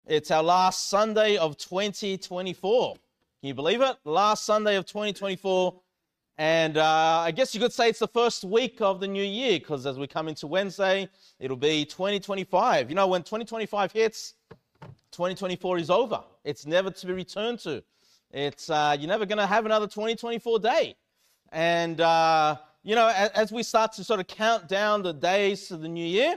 It's our last Sunday of 2024. Can you believe it? Last Sunday of 2024. And I guess you could say it's the first week of the new year, because as we come into Wednesday, it'll be 2025. You know, when 2025 hits, 2024 is over. It's never to be returned to. It's you're never going to have another 2024 day. And, you know, as we start to sort of count down the days to the new year,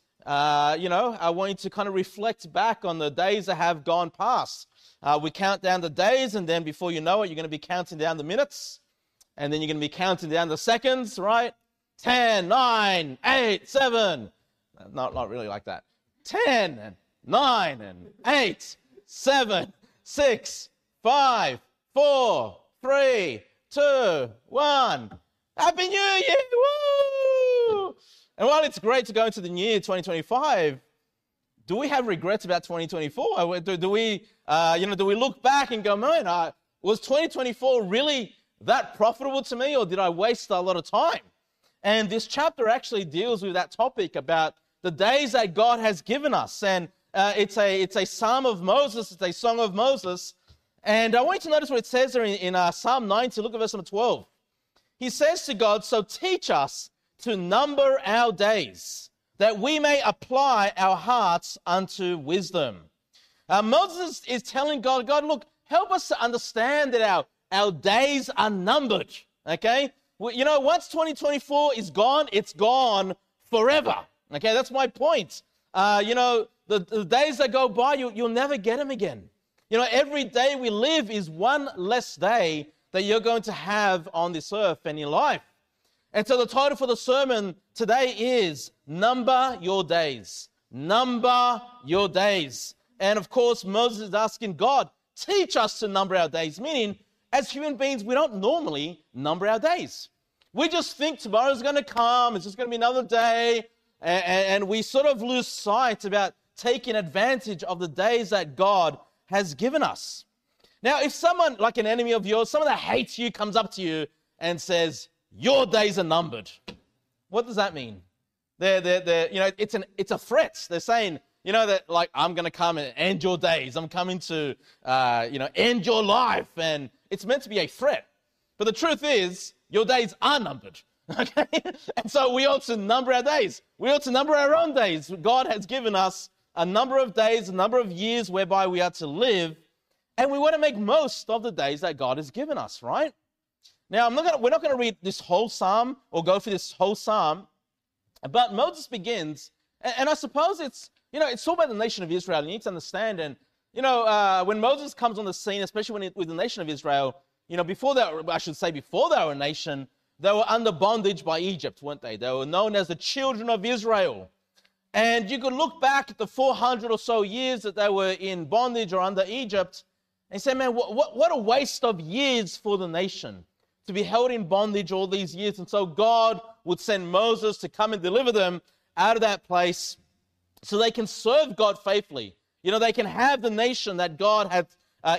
you know, I want you to kind of reflect back on the days that have gone past. We count down the days, and then before you know it, you're going to be counting down the minutes, and then you're going to be counting down the seconds, right? 10, 9, 8, 7. Not really like that. 10, and 9, and 8, 7, 6, 5, 4, 3, 2, 1. Happy New Year! Woo! And while it's great to go into the new year 2025, do we have regrets about 2024? Do we look back and go, man, was 2024 really that profitable to me, or did I waste a lot of time? And this chapter actually deals with that topic about the days that God has given us. And it's a psalm of Moses. It's a song of Moses. And I want you to notice what it says there in Psalm 90. Look at verse number 12. He says to God, "So teach us to number our days, that we may apply our hearts unto wisdom." Moses is telling God, look, help us to understand that our days are numbered, okay? You know, once 2024 is gone, it's gone forever, okay? That's my point. You know, the days that go by, you'll never get them again. You know, every day we live is one less day that you're going to have on this earth and in life. And so the title for the sermon today is Number Your Days. Number your days. And of course, Moses is asking God, teach us to number our days. Meaning, as human beings, we don't normally number our days. We just think tomorrow's going to come, it's just going to be another day. And we sort of lose sight about taking advantage of the days that God has given us. Now, if someone, like an enemy of yours, someone that hates you, comes up to you and says, "Your days are numbered," what does that mean? They're you know, it's a threat. They're saying, you know, that like, I'm going to come and end your days. I'm coming to, you know, end your life. And it's meant to be a threat. But the truth is, your days are numbered. Okay? And so we ought to number our days. We ought to number our own days. God has given us a number of days, a number of years whereby we are to live. And we want to make most of the days that God has given us, right? Now, we're not going to read this whole psalm or go through this whole psalm, but Moses begins, and I suppose it's, you know, it's all about the nation of Israel. You need to understand, and, you know, when Moses comes on the scene, especially with the nation of Israel, you know, before they were a nation, they were under bondage by Egypt, weren't they? They were known as the children of Israel. And you could look back at the 400 or so years that they were in bondage or under Egypt, and say, man, what a waste of years for the nation to be held in bondage all these years. And so God would send Moses to come and deliver them out of that place so they can serve God faithfully. You know, they can have the nation that God had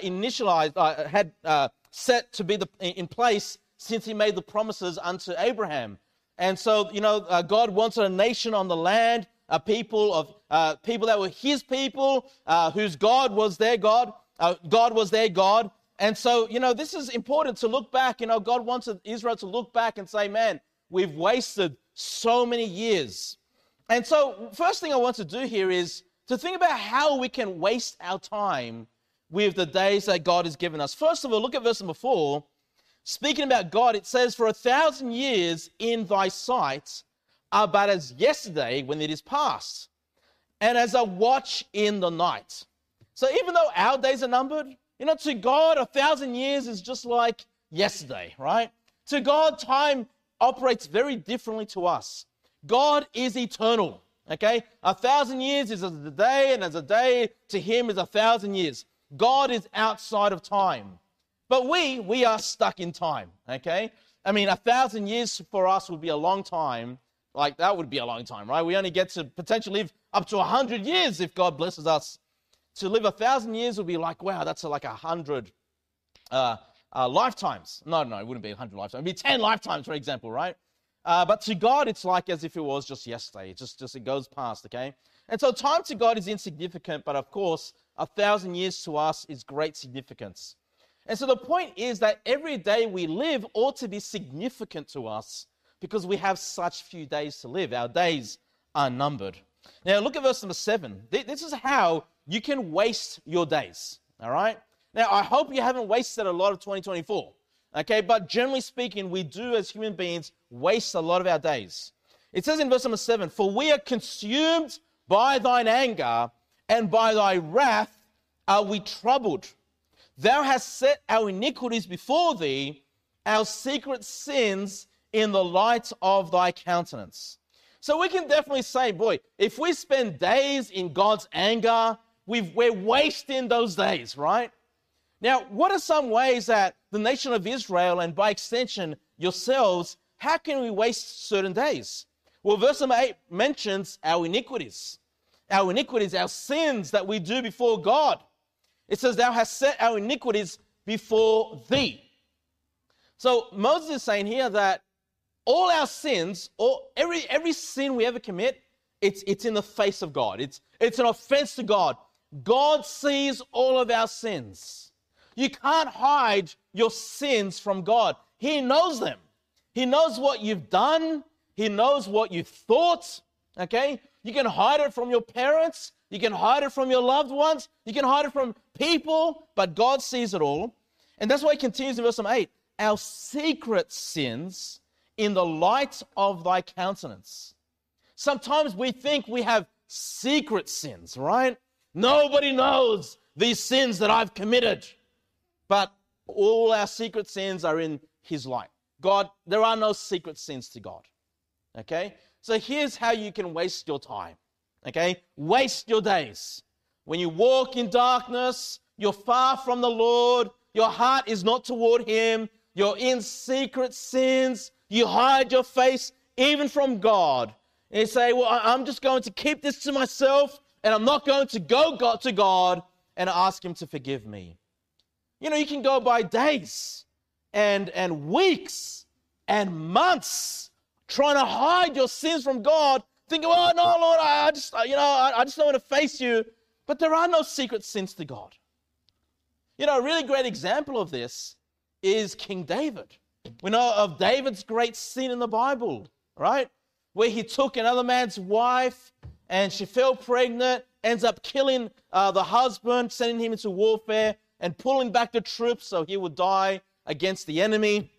set to be in place since he made the promises unto Abraham. And so, you know, God wanted a nation on the land, a people that were his people, whose God was their God. God was their God. And so, you know, this is important to look back. You know, God wanted Israel to look back and say, man, we've wasted so many years. And so, first thing I want to do here is to think about how we can waste our time with the days that God has given us. First of all, look at verse number 4. Speaking about God, it says, "For 1,000 years in thy sight are but as yesterday when it is past, and as a watch in the night." So even though our days are numbered, you know, to God, 1,000 years is just like yesterday, right? To God, time operates very differently to us. God is eternal, okay? 1,000 years is as a day, and as a day to him is 1,000 years. God is outside of time. But we are stuck in time, okay? I mean, 1,000 years for us would be a long time. Like, that would be a long time, right? We only get to potentially live up to 100 years if God blesses us. To live 1,000 years would be like, wow, that's like 100 lifetimes. No, it wouldn't be 100 lifetimes. It would be 10 lifetimes, for example, right? But to God, it's like as if it was just yesterday. It goes past, okay? And so time to God is insignificant, but of course, 1,000 years to us is great significance. And so the point is that every day we live ought to be significant to us because we have such few days to live. Our days are numbered. Now look at verse number 7. This is how you can waste your days, all right? Now I hope you haven't wasted a lot of 2024, okay? But generally speaking, we do as human beings waste a lot of our days. It says in verse number 7, "For we are consumed by thine anger, and by thy wrath are we troubled. Thou hast set our iniquities before thee, our secret sins in the light of thy countenance." So we can definitely say, boy, if we spend days in God's anger, we're wasting those days, right? Now, what are some ways that the nation of Israel, and by extension yourselves, how can we waste certain days? Well, verse number 8 mentions our iniquities. Our iniquities, our sins that we do before God. It says, "Thou hast set our iniquities before thee." So Moses is saying here that all our sins, or every sin we ever commit, it's in the face of God. It's an offense to God. God sees all of our sins. You can't hide your sins from God. He knows them. He knows what you've done. He knows what you thought. Okay? You can hide it from your parents. You can hide it from your loved ones. You can hide it from people, but God sees it all. And that's why he continues in verse number 8. "Our secret sins in the light of thy countenance." Sometimes we think we have secret sins, right? Nobody knows these sins that I've committed. But all our secret sins are in his light. God, there are no secret sins to God. Okay? So here's how you can waste your time. Okay? Waste your days. When you walk in darkness, you're far from the Lord, your heart is not toward him, you're in secret sins, you hide your face even from God. And you say, well, I'm just going to keep this to myself, and I'm not going to go to God and ask him to forgive me. You know, you can go by days and weeks and months trying to hide your sins from God, thinking, oh, no, Lord, I just don't want to face you. But there are no secret sins to God. You know, a really great example of this is King David. We know of David's great sin in the Bible, right? Where he took another man's wife and she fell pregnant, ends up killing the husband, sending him into warfare and pulling back the troops so he would die against the enemy.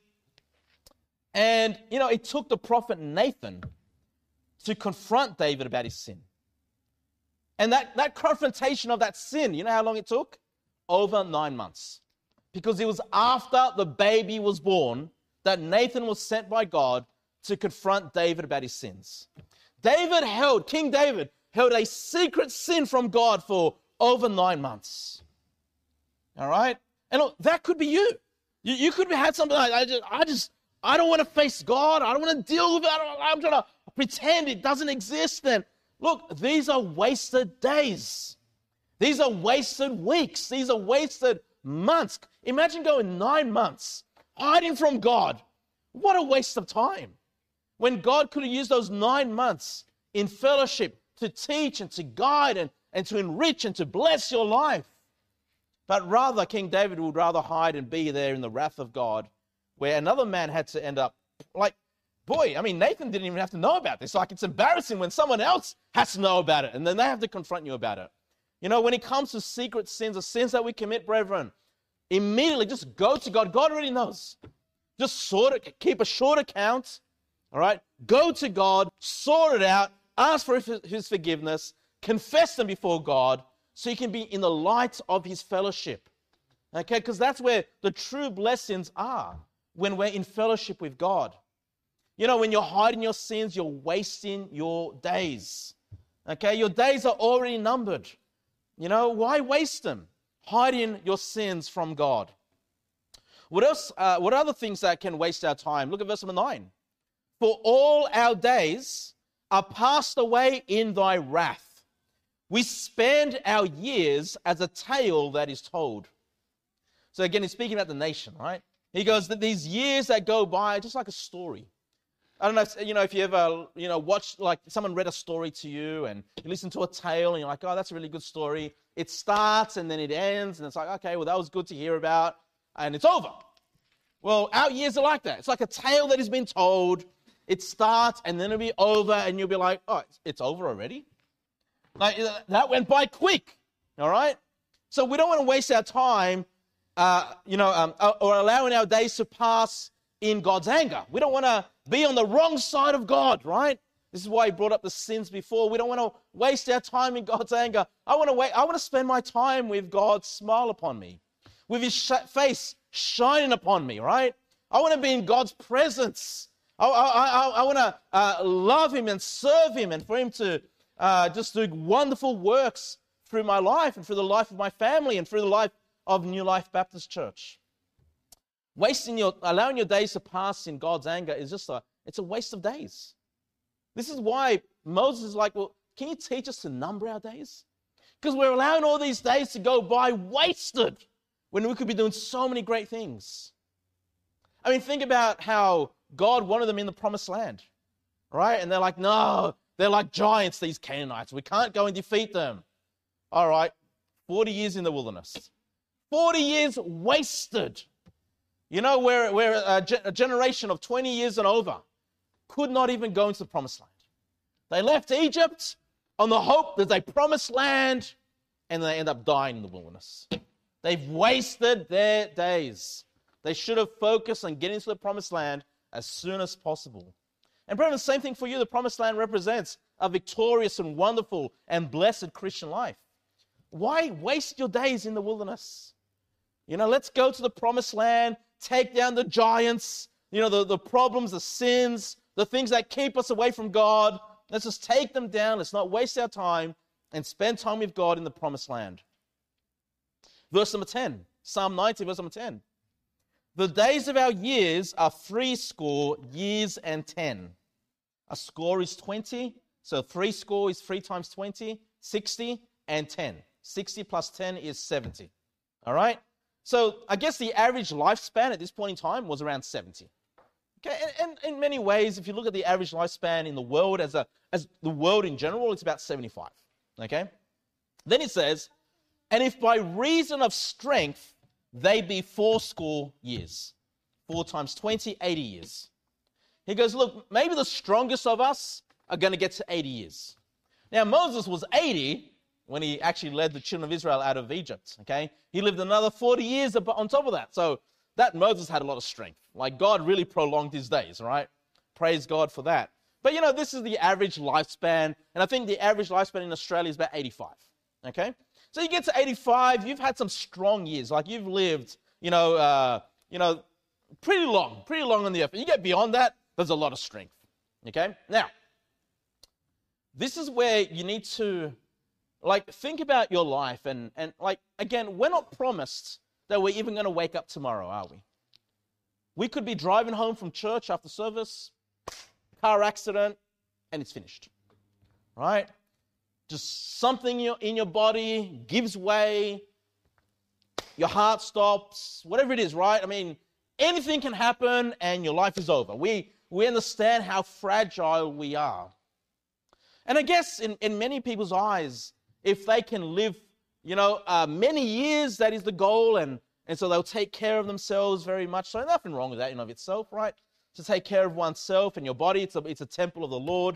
And, you know, it took the prophet Nathan to confront David about his sin. And that confrontation of that sin, you know how long it took? Over 9 months. Because it was after the baby was born that Nathan was sent by God to confront David about his sins. King David held a secret sin from God for over 9 months. All right? And look, that could be you. You could have had something like, I don't want to face God. I don't want to deal with it. I'm trying to pretend it doesn't exist. And look, these are wasted days. These are wasted weeks. These are wasted months. Imagine going 9 months hiding from God. What a waste of time. When God could have used those 9 months in fellowship to teach and to guide and to enrich and to bless your life. But rather, King David would rather hide and be there in the wrath of God, where another man had to end up like, boy, I mean, Nathan didn't even have to know about this. Like, it's embarrassing when someone else has to know about it, and then they have to confront you about it. You know, when it comes to secret sins, the sins that we commit, brethren, immediately just go to God. God already knows. Just keep a short account, all right? Go to God, sort it out, ask for his forgiveness, confess them before God, so you can be in the light of his fellowship, okay? Because that's where the true blessings are, when we're in fellowship with God. You know, when you're hiding your sins, you're wasting your days, okay? Your days are already numbered. You know, why waste them? Hiding your sins from God. What else? What other things that can waste our time? Look at verse number 9. For all our days are passed away in thy wrath. We spend our years as a tale that is told. So again, he's speaking about the nation, right? He goes that these years that go by are just like a story. I don't know if you ever, watched, like, someone read a story to you and you listen to a tale and you're like, oh, that's a really good story. It starts and then it ends and it's like, okay, well, that was good to hear about and it's over. Well, our years are like that. It's like a tale that has been told. It starts and then it'll be over and you'll be like, oh, it's over already? Like, that went by quick, all right? So we don't want to waste our time, or allowing our days to pass in God's anger. We don't want to be on the wrong side of God, right? This is why he brought up the sins before. We don't want to waste our time in God's anger. I want to spend my time with God's smile upon me, with his face shining upon me, right? I want to be in God's presence. I want to love him and serve him and for him to just do wonderful works through my life and through the life of my family and through the life of New Life Baptist Church. Allowing your days to pass in God's anger is it's a waste of days. This is why Moses is like, well, can you teach us to number our days? Because we're allowing all these days to go by wasted when we could be doing so many great things. I mean, think about how God wanted them in the promised land, right? And they're like, no, they're like giants, these Canaanites. We can't go and defeat them. All right, 40 years in the wilderness. 40 years wasted. Where a generation of 20 years and over could not even go into the promised land. They left Egypt on the hope that they promised land, and they end up dying in the wilderness. They've wasted their days. They should have focused on getting to the promised land as soon as possible. And brethren, the same thing for you. The promised land represents a victorious and wonderful and blessed Christian life. Why waste your days in the wilderness? Let's go to the promised land, take down the giants, the problems, the sins, the things that keep us away from God. Let's just take them down. Let's not waste our time and spend time with God in the promised land. Verse number 10, Psalm 90, verse number 10. The days of our years are 80 years and 10. A score is 20, so 80 is 3 times 20, 60 and 10. 60 plus 10 is 70. All right? So I guess the average lifespan at this point in time was around 70. Okay, and in many ways, if you look at the average lifespan in the world as the world in general, it's about 75. Okay? Then it says, and if by reason of strength they be 80 years. 4 times 20, 80 years. He goes, look, maybe the strongest of us are going to get to 80 years. Now, Moses was 80 when he actually led the children of Israel out of Egypt, okay? He lived another 40 years on top of that. So that Moses had a lot of strength. Like, God really prolonged his days, right? Praise God for that. But, this is the average lifespan, and I think the average lifespan in Australia is about 85, okay? So you get to 85, you've had some strong years. Like, you've lived, pretty long on the earth. You get beyond that, there's a lot of strength, okay? Now, this is where you need to think about your life and again, we're not promised that we're even going to wake up tomorrow, are we? We could be driving home from church after service, car accident, and it's finished, right? Just something in your body gives way, your heart stops, whatever it is, right? I mean, anything can happen and your life is over. We understand how fragile we are. And I guess in many people's eyes, if they can live, many years, that is the goal, and so they'll take care of themselves very much. So nothing wrong with that in and of itself, right? To take care of oneself and your body, it's a temple of the Lord,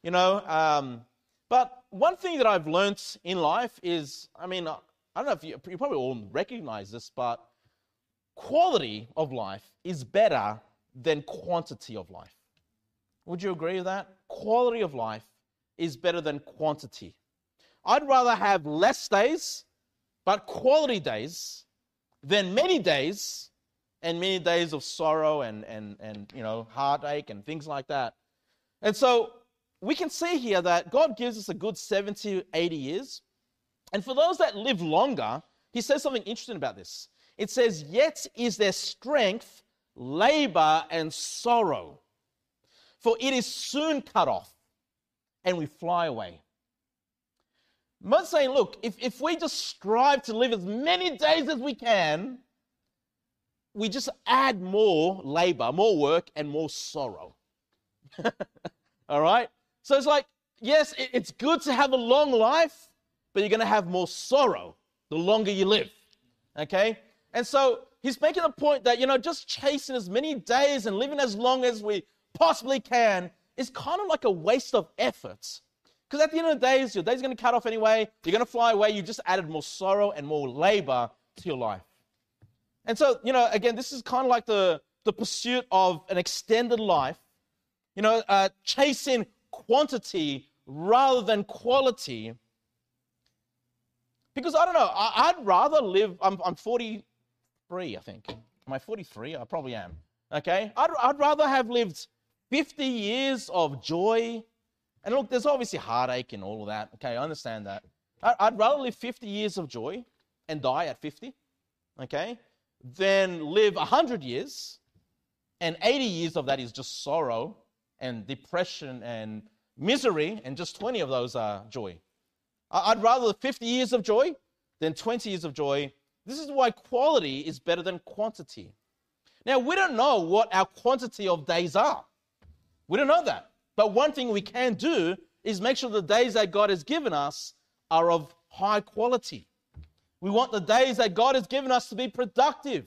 But one thing that I've learnt in life is, I don't know if you probably all recognize this, but quality of life is better than quantity of life. Would you agree with that? Quality of life is better than quantity. I'd rather have less days, but quality days, than many days, and many days of sorrow and heartache and things like that. And so we can see here that God gives us a good 70, 80 years. And for those that live longer, he says something interesting about this. It says, yet is their strength, labor, and sorrow. For it is soon cut off, and we fly away. Moses saying, look, if we just strive to live as many days as we can, we just add more labor, more work, and more sorrow. All right? So it's like, yes, it's good to have a long life, but you're going to have more sorrow the longer you live. Okay? And so he's making the point that, just chasing as many days and living as long as we possibly can is kind of like a waste of effort. Because at the end of the day, your day's going to cut off anyway. You're going to fly away. You just added more sorrow and more labor to your life. And so, again, this is kind of like the pursuit of an extended life, chasing quantity rather than quality. Because I don't know, I'd rather live, I'm 43, I think. Am I 43? I probably am. Okay? I'd rather have lived 50 years of joy. And look, there's obviously heartache and all of that. Okay, I understand that. I'd rather live 50 years of joy and die at 50, okay, than live 100 years and 80 years of that is just sorrow and depression and misery, and just 20 of those are joy. I'd rather live 50 years of joy than 20 years of joy. This is why quality is better than quantity. Now, we don't know what our quantity of days are. We don't know that. But one thing we can do is make sure the days that God has given us are of high quality. We want the days that God has given us to be productive.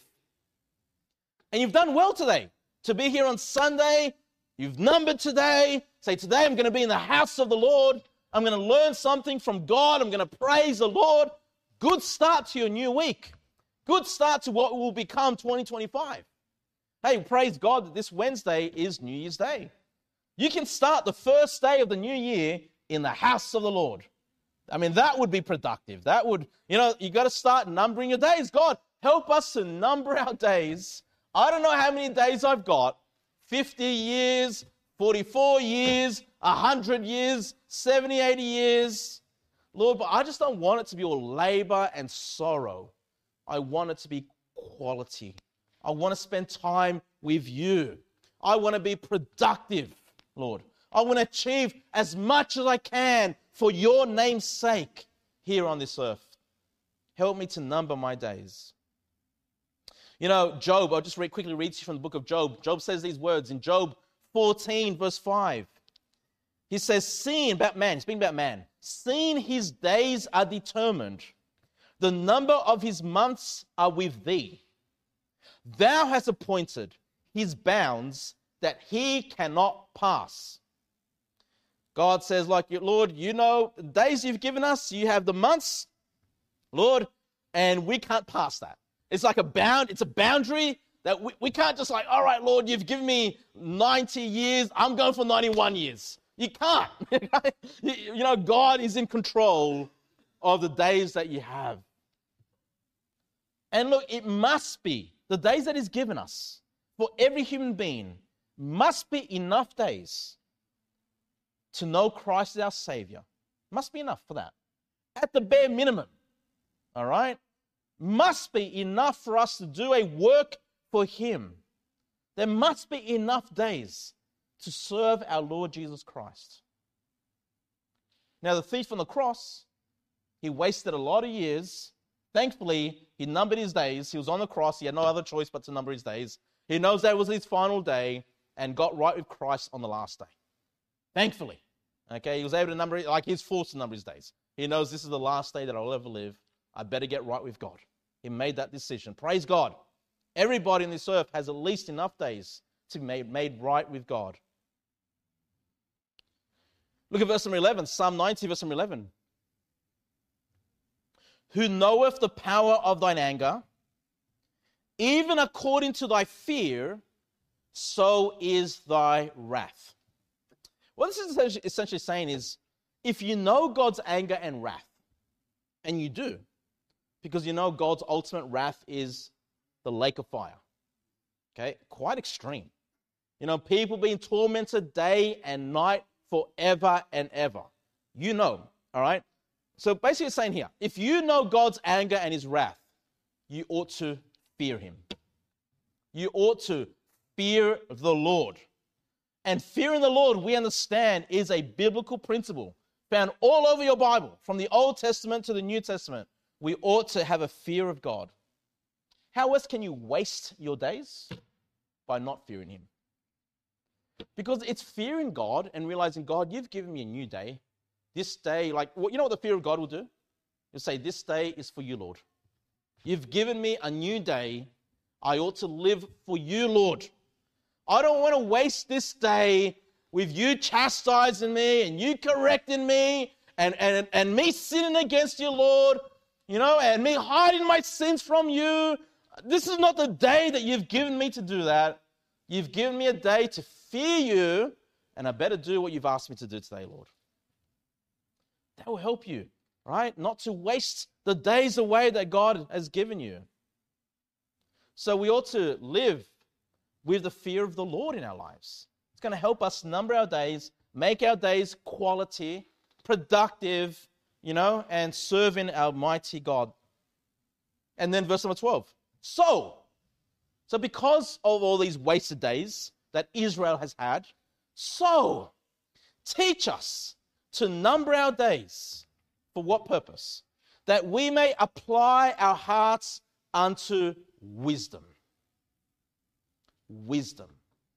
And you've done well today to be here on Sunday. You've numbered today. Say, today I'm going to be in the house of the Lord. I'm going to learn something from God. I'm going to praise the Lord. Good start to your new week. Good start to what will become 2025. Hey, praise God that this Wednesday is New Year's Day. You can start the first day of the new year in the house of the Lord. I mean, that would be productive. That would, you got to start numbering your days. God, help us to number our days. I don't know how many days I've got. 50 years, 44 years, 100 years, 70, 80 years. Lord, but I just don't want it to be all labor and sorrow. I want it to be quality. I want to spend time with you. I want to be productive, Lord. I want to achieve as much as I can for your name's sake here on this earth. Help me to number my days. Job, I'll just quickly read to you from the book of Job. Job says these words in Job 14, verse 5. He says, seeing about man, speaking about man, seeing his days are determined, the number of his months are with thee. Thou hast appointed his bounds that he cannot pass. God says, Lord, the days you've given us, you have the months, Lord, and we can't pass that. It's like it's a boundary that we can't just all right, Lord, you've given me 90 years, I'm going for 91 years. You can't. God is in control of the days that you have. And look, it must be, the days that he's given us, for every human being, must be enough days to know Christ as our Savior. Must be enough for that. At the bare minimum. All right? Must be enough for us to do a work for him. There must be enough days to serve our Lord Jesus Christ. Now, the thief on the cross, he wasted a lot of years. Thankfully, he numbered his days. He was on the cross. He had no other choice but to number his days. He knows that was his final day and got right with Christ on the last day. Thankfully. Okay, he was able to number it, he's forced to number his days. He knows this is the last day that I'll ever live. I better get right with God. He made that decision. Praise God. Everybody on this earth has at least enough days to be made right with God. Look at verse number 11, Psalm 90, verse number 11. Who knoweth the power of thine anger, even according to thy fear, so is thy wrath. What this is essentially saying is, if you know God's anger and wrath, and you do, because you know God's ultimate wrath is the lake of fire. Okay, quite extreme. People being tormented day and night forever and ever. All right? So basically it's saying here, if you know God's anger and his wrath, you ought to fear him. You ought to fear the Lord. And fearing the Lord, we understand, is a biblical principle found all over your Bible, from the Old Testament to the New Testament. We ought to have a fear of God. How else can you waste your days? By not fearing him. Because it's fearing God and realizing, God, you've given me a new day. This day, you know what the fear of God will do? It'll say, this day is for you, Lord. You've given me a new day. I ought to live for you, Lord. I don't want to waste this day with you chastising me and you correcting me and me sinning against you, Lord, and me hiding my sins from you. This is not the day that you've given me to do that. You've given me a day to fear you, and I better do what you've asked me to do today, Lord. That will help you, right? Not to waste the days away that God has given you. So we ought to live with the fear of the Lord in our lives. It's going to help us number our days, make our days quality, productive, and serving our mighty God. And then verse number 12. So because of all these wasted days that Israel has had, so teach us to number our days. For what purpose? That we may apply our hearts unto wisdom. Wisdom.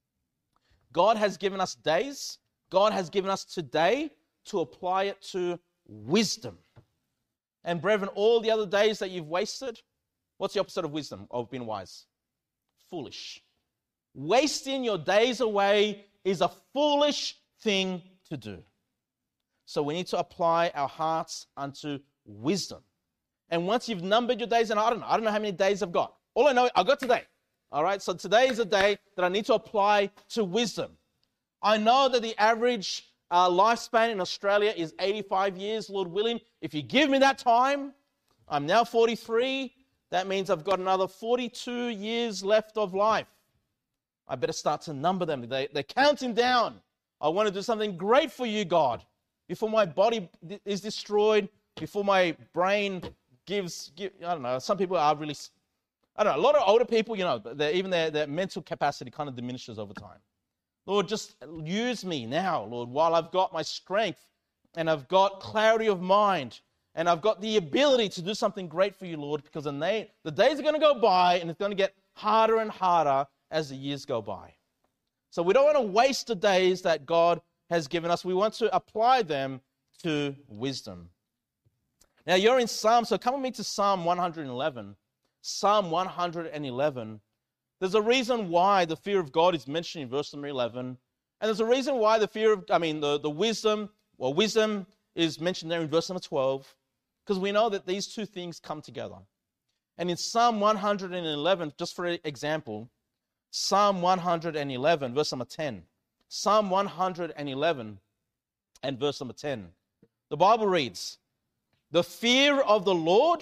God has given us days. God has given us today to apply it to wisdom. And brethren, all the other days that you've wasted, what's the opposite of wisdom, of being wise? Foolish. Wasting your days away is a foolish thing to do. So we need to apply our hearts unto wisdom. And once you've numbered your days, and I don't know how many days I've got. All I know, I've got today. All right, so today is a day that I need to apply to wisdom. I know that the average lifespan in Australia is 85 years, Lord willing. If you give me that time, I'm now 43. That means I've got another 42 years left of life. I better start to number them. They're counting down. I want to do something great for you, God. Before my body is destroyed, before my brain gives I don't know, some people are really, a lot of older people, even their mental capacity kind of diminishes over time. Lord, just use me now, Lord, while I've got my strength and I've got clarity of mind and I've got the ability to do something great for you, Lord, because the days are going to go by and it's going to get harder and harder as the years go by. So we don't want to waste the days that God has given us. We want to apply them to wisdom. Now you're in Psalm, so come with me to Psalm 111. Psalm 111. There's a reason why the fear of God is mentioned in verse number 11. And there's a reason why the wisdom is mentioned there in verse number 12. Because we know that these two things come together. And in Psalm 111, just for example, Psalm 111, verse number 10. Psalm 111 and verse number 10. The Bible reads, "The fear of the Lord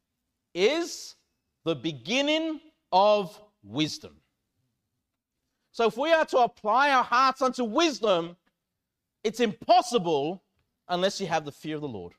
is the beginning of wisdom." So if we are to apply our hearts unto wisdom, it's impossible unless you have the fear of the Lord.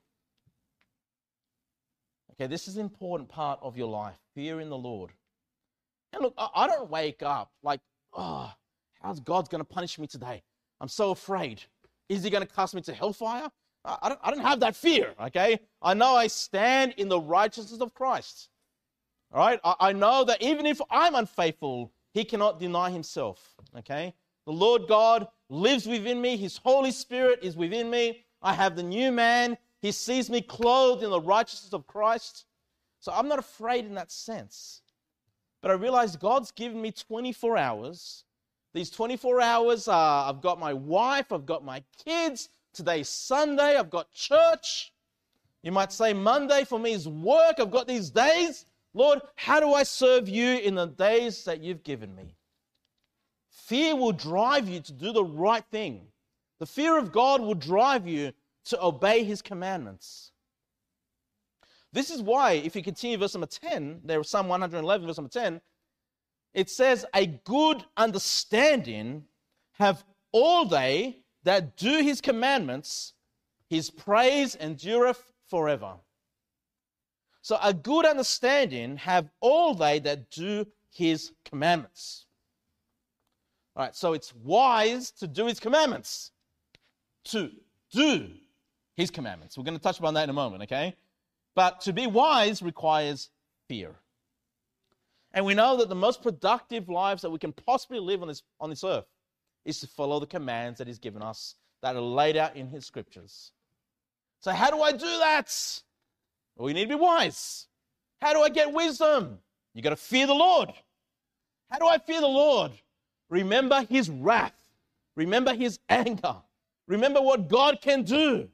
Okay, this is an important part of your life, fearing the Lord. And look, I don't wake up like, how's God going to punish me today? I'm so afraid. Is he going to cast me to hellfire? I don't have that fear, okay? I know I stand in the righteousness of Christ. All right? I know that even if I'm unfaithful, he cannot deny himself, okay? The Lord God lives within me. His Holy Spirit is within me. I have the new man. He sees me clothed in the righteousness of Christ. So I'm not afraid in that sense. But I realize God's given me 24 hours. These 24 hours, I've got my wife, I've got my kids. Today's Sunday, I've got church. You might say Monday for me is work. I've got these days. Lord, how do I serve you in the days that you've given me? Fear will drive you to do the right thing. The fear of God will drive you to obey his commandments. This is why, if you continue verse number 10, there is Psalm 111, verse number 10, it says, "A good understanding have all they that do his commandments, his praise endureth forever." So a good understanding have all they that do his commandments. All right, so it's wise to do his commandments. To do his commandments. We're going to touch upon that in a moment, okay? But to be wise requires fear. And we know that the most productive lives that we can possibly live on this earth is to follow the commands that he's given us that are laid out in his scriptures. So how do I do that? Well, you need to be wise. How do I get wisdom? You got to fear the Lord. How do I fear the Lord? Remember his wrath. Remember his anger. Remember what God can do.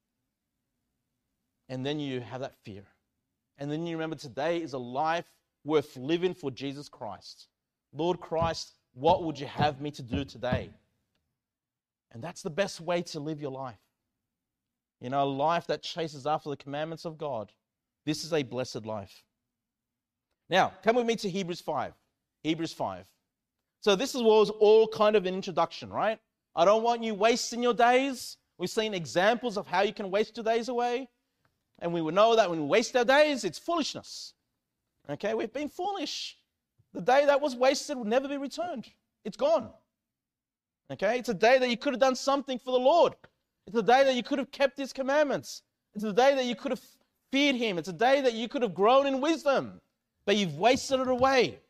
And then you have that fear. And then you remember today is a life worth living for Jesus Christ. Lord Christ, what would you have me to do today? And that's the best way to live your life. You know, a life that chases after the commandments of God. This is a blessed life. Now, come with me to Hebrews 5. Hebrews 5. So this was all kind of an introduction, right? I don't want you wasting your days. We've seen examples of how you can waste your days away. And we would know that when we waste our days, it's foolishness. Okay, we've been foolish. The day that was wasted will never be returned. It's gone. Okay, it's a day that you could have done something for the Lord. It's a day that you could have kept his commandments. It's a day that you could have feared him. It's a day that you could have grown in wisdom. But you've wasted it away.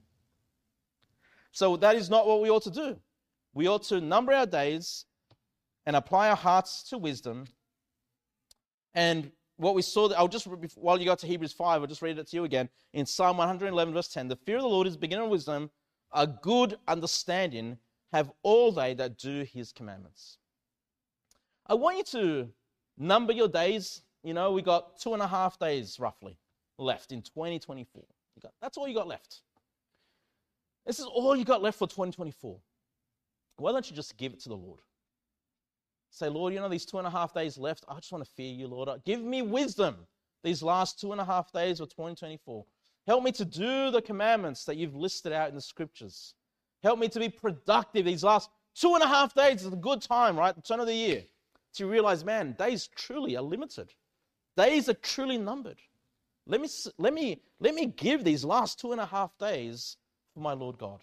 So that is not what we ought to do. We ought to number our days and apply our hearts to wisdom. And what we saw, while you got to Hebrews 5, I'll just read it to you again. In Psalm 111, verse 10, the fear of the Lord is the beginning of wisdom, a good understanding have all they that do his commandments. I want you to number your days. You know, we got 2.5 days roughly left in 2024. That's all you got left. This is all you got left for 2024. Why don't you just give it to the Lord? Say, Lord, you know, these 2.5 days left, I just want to fear you, Lord. Give me wisdom these last 2.5 days of 2024. Help me to do the commandments that you've listed out in the scriptures. Help me to be productive these last 2.5 days. Is a good time, right? The turn of the year. To realize, man, days truly are limited. Days are truly numbered. Let me give these last 2.5 days for my Lord God.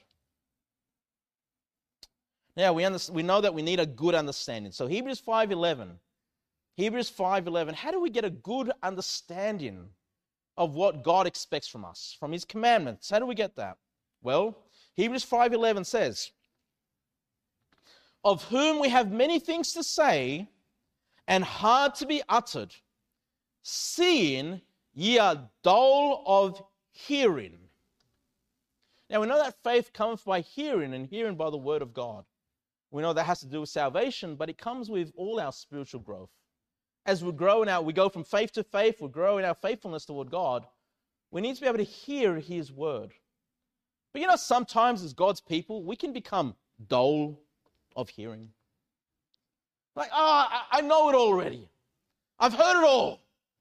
Now, we know that we need a good understanding. So Hebrews 5:11, how do we get a good understanding of what God expects from us, from his commandments? How do we get that? Well, Hebrews 5:11 says, of whom we have many things to say and hard to be uttered, seeing ye are dull of hearing. Now, we know that faith cometh by hearing, and hearing by the word of God. We know that has to do with salvation, but it comes with all our spiritual growth. As we grow we go from faith to faith, we grow in our faithfulness toward God. We need to be able to hear his word. But you know, sometimes as God's people, we can become dull of hearing. Like, I know it already. I've heard it all.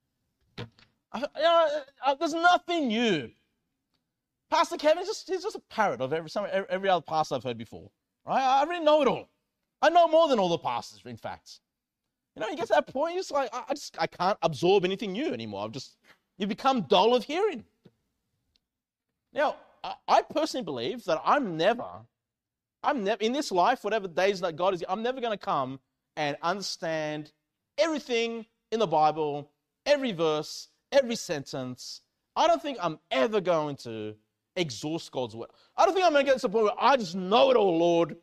There's nothing new. Pastor Kevin, he's just a parrot of every other pastor I've heard before. Right? I already know it all. I know more than all the pastors, in fact. You know, you get to that point, you're just like, I can't absorb anything new anymore. You become dull of hearing. Now, I personally believe that I'm never, in this life, whatever days that God is, I'm never going to come and understand everything in the Bible, every verse, every sentence. I don't think I'm ever going to exhaust God's word. I don't think I'm going to get to the point where I just know it all, Lord.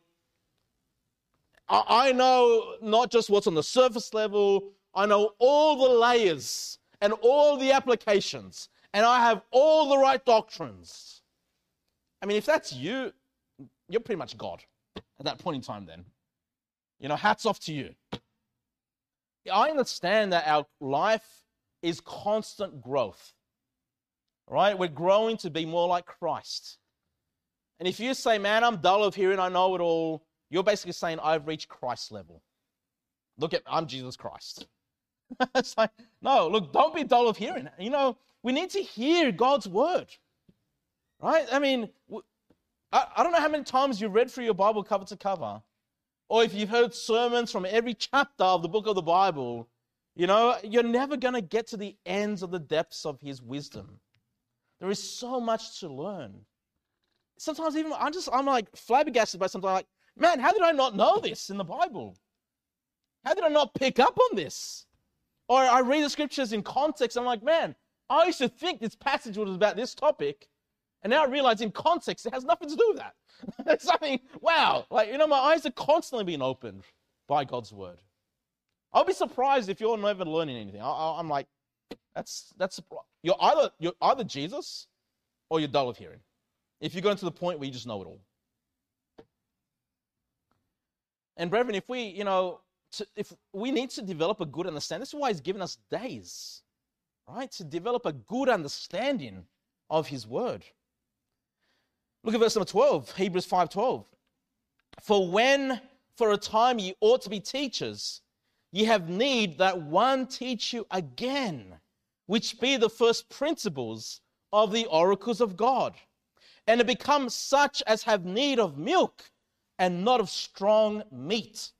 I know not just what's on the surface level. I know all the layers and all the applications. And I have all the right doctrines. I mean, if that's you, you're pretty much God at that point in time then. You know, hats off to you. I understand that our life is constant growth. Right? We're growing to be more like Christ. And if you say, man, I'm dull of hearing, I know it all, you're basically saying, I've reached Christ's level. I'm Jesus Christ. It's like, no, look, don't be dull of hearing. You know, we need to hear God's word. Right? I mean, I don't know how many times you've read through your Bible cover to cover, or if you've heard sermons from every chapter of the book of the Bible, you know, you're never going to get to the ends of the depths of his wisdom. There is so much to learn. Sometimes even I'm like flabbergasted by something like, man, how did I not know this in the Bible? How did I not pick up on this? Or I read the scriptures in context, and I'm like, man, I used to think this passage was about this topic, And now I realize in context, it has nothing to do with that. It's something, wow, my eyes are constantly being opened by God's word. I'll be surprised if you're never learning anything. I'm like, that's you're either Jesus or you're dull of hearing. If you're going to the point where you just know it all. And brethren, if we need to develop a good understanding, this is why he's given us days, right? To develop a good understanding of his word. Look at verse number 12, Hebrews 5:12. For a time ye ought to be teachers, ye have need that one teach you again, which be the first principles of the oracles of God, and to become such as have need of milk and not of strong meat.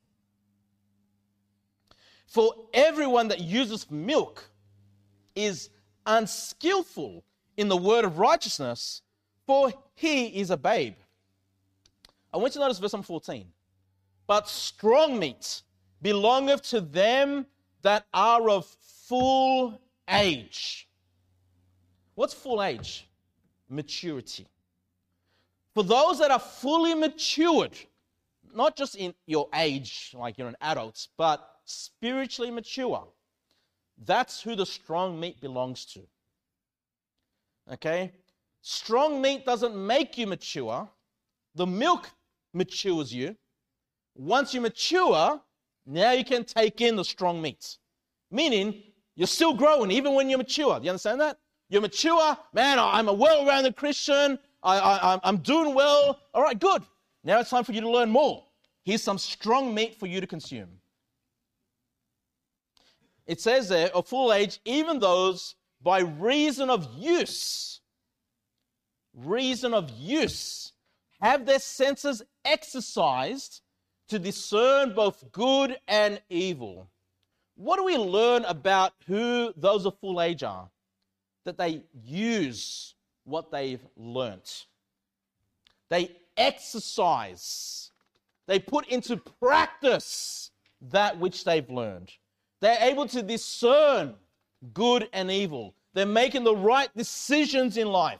For everyone that uses milk is unskillful in the word of righteousness, for he is a babe. I want you to notice verse number 14. But strong meat belongeth to them that are of full age. What's full age? Maturity. For those that are fully matured, not just in your age, like you're an adult, but spiritually mature, that's who the strong meat belongs to. Okay? Strong meat doesn't make you mature. The milk matures you. Once you mature, now you can take in the strong meat. Meaning, you're still growing even when you're mature. Do you understand that? You're mature. Man, I'm a well-rounded Christian. I'm doing well. All right, good. Now it's time for you to learn more. Here's some strong meat for you to consume. It says there, of full age, even those by reason of use, have their senses exercised to discern both good and evil. What do we learn about who those of full age are? That they use what they've learnt. They exercise. They put into practice that which they've learned. They're able to discern good and evil. They're making the right decisions in life.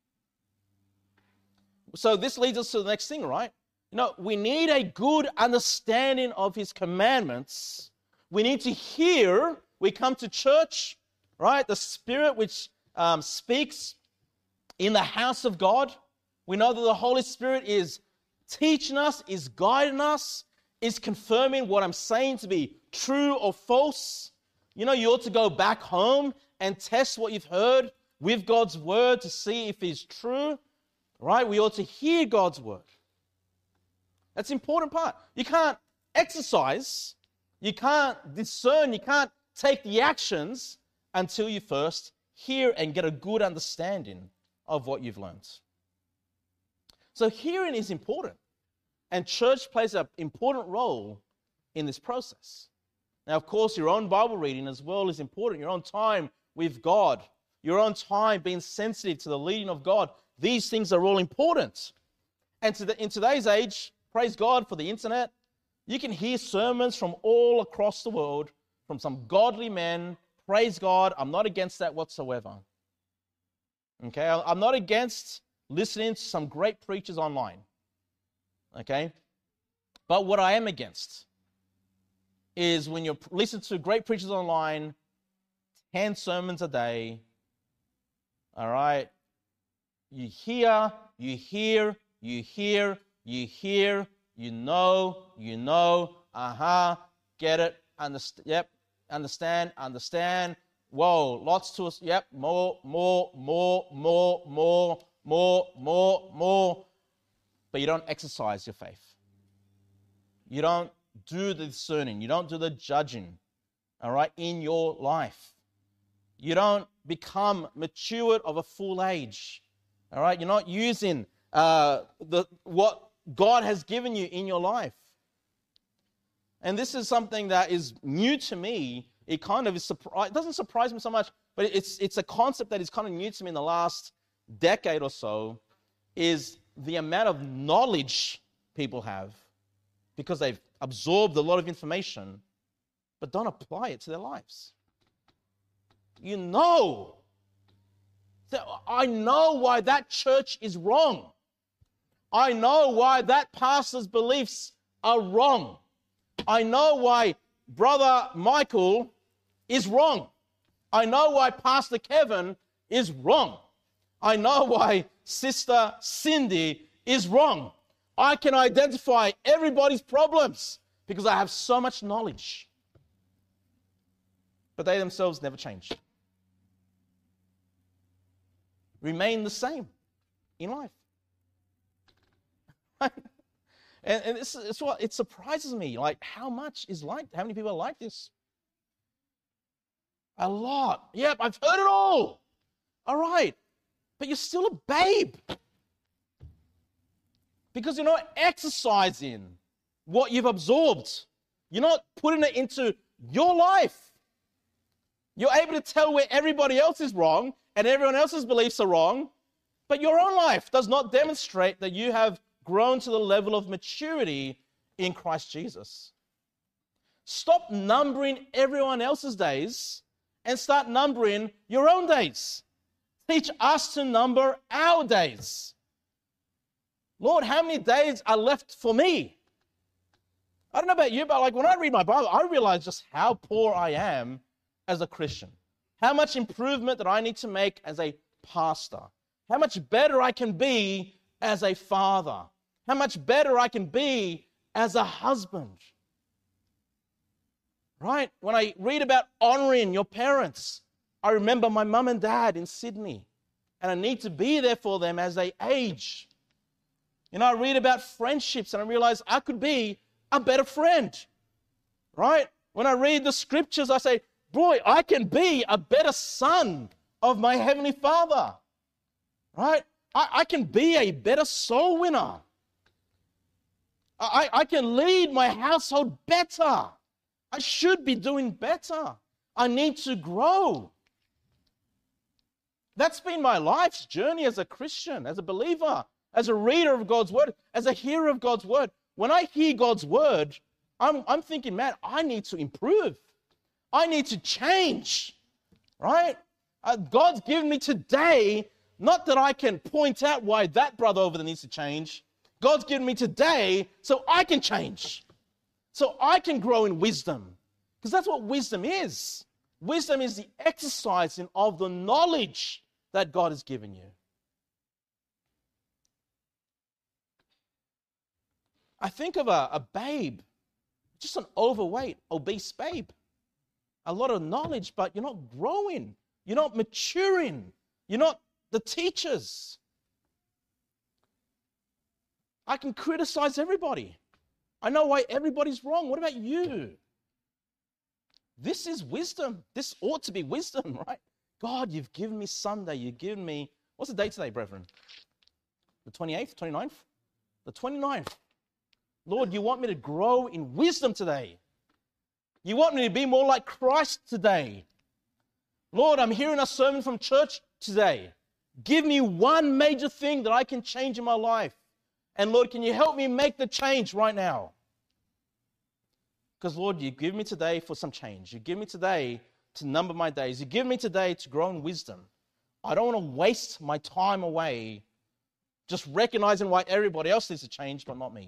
So this leads us to the next thing, right? We need a good understanding of his commandments. We need to hear. We come to church, right? The Spirit which speaks in the house of God. We know that the Holy Spirit is teaching us, is guiding us, is confirming what I'm saying to be true or false. You ought to go back home and test what you've heard with God's word to see if it's true, right? We ought to hear God's word. That's the important part. You can't exercise, you can't discern, you can't take the actions until you first hear and get a good understanding of what you've learned. So hearing is important, and church plays an important role in this process. Now, of course, your own Bible reading as well is important. Your own time with God, your own time being sensitive to the leading of God. These things are all important. And in today's age, praise God for the internet, you can hear sermons from all across the world, from some godly men. Praise God. I'm not against that whatsoever. Okay, I'm not against listening to some great preachers online. Okay, but what I am against is when you're listening to great preachers online, 10 sermons a day, all right, you hear, you know, get it, understand, whoa, lots to us, yep, more, but you don't exercise your faith. You don't do the discerning. You don't do the judging, all right, in your life. You don't become matured of a full age, all right? You're not using what God has given you in your life. And this is something that is new to me. It kind of is it doesn't surprise me so much, but it's a concept that is kind of new to me in the last decade or so, is the amount of knowledge people have because they've absorbed a lot of information, but don't apply it to their lives. You know I know why that church is wrong. I know why that pastor's beliefs are wrong. I know why Brother Michael is wrong. I know why Pastor Kevin is wrong. I know why Sister Cindy is wrong. I can identify everybody's problems because I have so much knowledge. But they themselves never change. Remain the same in life. And it's what it surprises me, like how many people are like this? A lot. Yep, I've heard it all. All right. But you're still a babe. Because you're not exercising what you've absorbed. You're not putting it into your life. You're able to tell where everybody else is wrong and everyone else's beliefs are wrong, but your own life does not demonstrate that you have grown to the level of maturity in Christ Jesus. Stop numbering everyone else's days and start numbering your own days. Teach us to number our days. Lord, how many days are left for me? I don't know about you, but like when I read my Bible, I realize just how poor I am as a Christian. How much improvement that I need to make as a pastor. How much better I can be as a father. How much better I can be as a husband. Right? When I read about honoring your parents, I remember my mum and dad in Sydney, and I need to be there for them as they age. You know, I read about friendships, and I realize I could be a better friend. Right? When I read the scriptures, I say, boy, I can be a better son of my Heavenly Father. Right? I can be a better soul winner. I can lead my household better. I should be doing better. I need to grow. That's been my life's journey as a Christian, as a believer, as a reader of God's word, as a hearer of God's word. When I hear God's word, I'm thinking, man, I need to improve. I need to change, right? God's given me today, not that I can point out why that brother over there needs to change. God's given me today so I can change, so I can grow in wisdom. Because that's what wisdom is. Wisdom is the exercising of the knowledge that God has given you. I think of a babe, just an overweight, obese babe. A lot of knowledge, but you're not growing. You're not maturing. You're not the teachers. I can criticize everybody. I know why everybody's wrong. What about you? This is wisdom. This ought to be wisdom, right? God, you've given me Sunday. You've given me, what's the date today, brethren? The 28th, 29th? The 29th. Lord, you want me to grow in wisdom today. You want me to be more like Christ today. Lord, I'm hearing a sermon from church today. Give me one major thing that I can change in my life. And Lord, can you help me make the change right now? Because Lord, you give me today for some change. You give me today to number my days. You give me today to grow in wisdom. I don't want to waste my time away just recognizing why everybody else needs to change, but not me.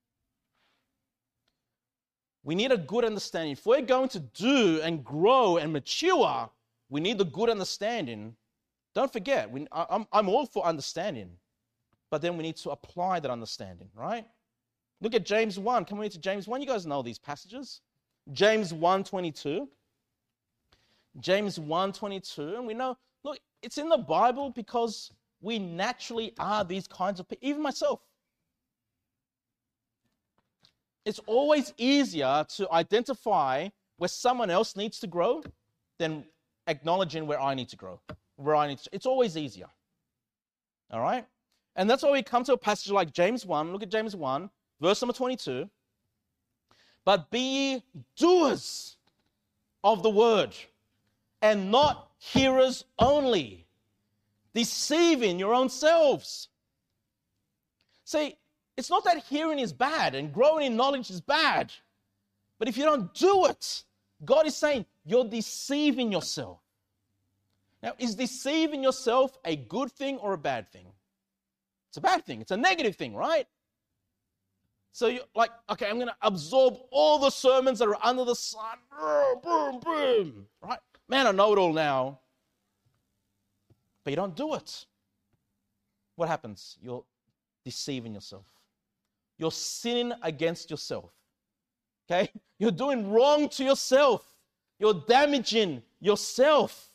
We need a good understanding. If we're going to do and grow and mature, we need the good understanding. Don't forget, I'm all for understanding, but then we need to apply that understanding, right? Look at James 1. Come into James 1. You guys know these passages. James 1:22. James 1:22. And we know, look, it's in the Bible because we naturally are these kinds of people, even myself. It's always easier to identify where someone else needs to grow than acknowledging where I need to grow, It's always easier. All right? And that's why we come to a passage like James 1. Look at James 1, verse number 22. But be ye doers of the word, and not hearers only, deceiving your own selves. See, it's not that hearing is bad and growing in knowledge is bad. But if you don't do it, God is saying you're deceiving yourself. Now, is deceiving yourself a good thing or a bad thing? It's a bad thing. It's a negative thing, right? So you're like, okay, I'm going to absorb all the sermons that are under the sun. Boom, boom, boom. Right? Man, I know it all now. But you don't do it. What happens? You're deceiving yourself. You're sinning against yourself. Okay? You're doing wrong to yourself. You're damaging yourself.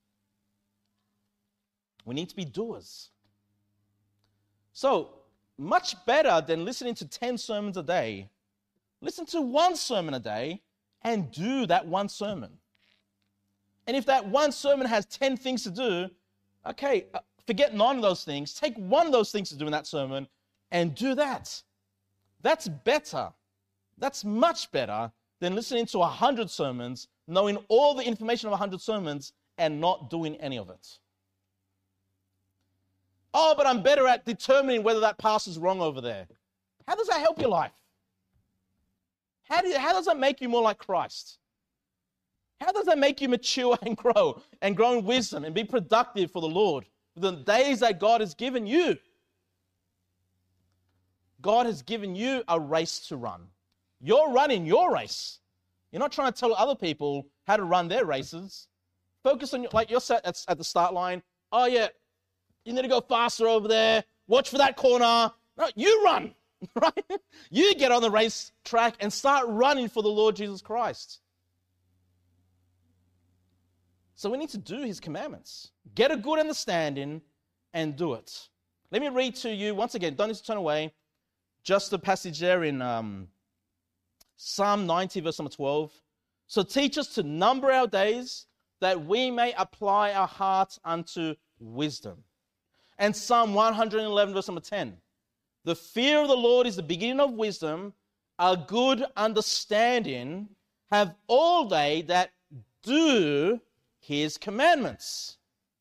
We need to be doers. So, much better than listening to 10 sermons a day, listen to one sermon a day and do that one sermon. And if that one sermon has 10 things to do, okay, forget 9 of those things. Take one of those things to do in that sermon and do that. That's better. That's much better than listening to 100 sermons, knowing all the information of 100 sermons and not doing any of it. Oh, but I'm better at determining whether that pastor's wrong over there. How does that help your life? How does that make you more like Christ? How does that make you mature and grow in wisdom and be productive for the Lord for the days that God has given you? God has given you a race to run. You're running your race. You're not trying to tell other people how to run their races. Focus on, you're set at the start line. Oh, yeah. You need to go faster over there. Watch for that corner. No, you run, right? You get on the race track and start running for the Lord Jesus Christ. So we need to do his commandments. Get a good understanding and do it. Let me read to you, once again, don't need to turn away, just the passage there in Psalm 90, verse number 12. So teach us to number our days that we may apply our hearts unto wisdom. And Psalm 111, verse number 10. The fear of the Lord is the beginning of wisdom. A good understanding have all they that do his commandments.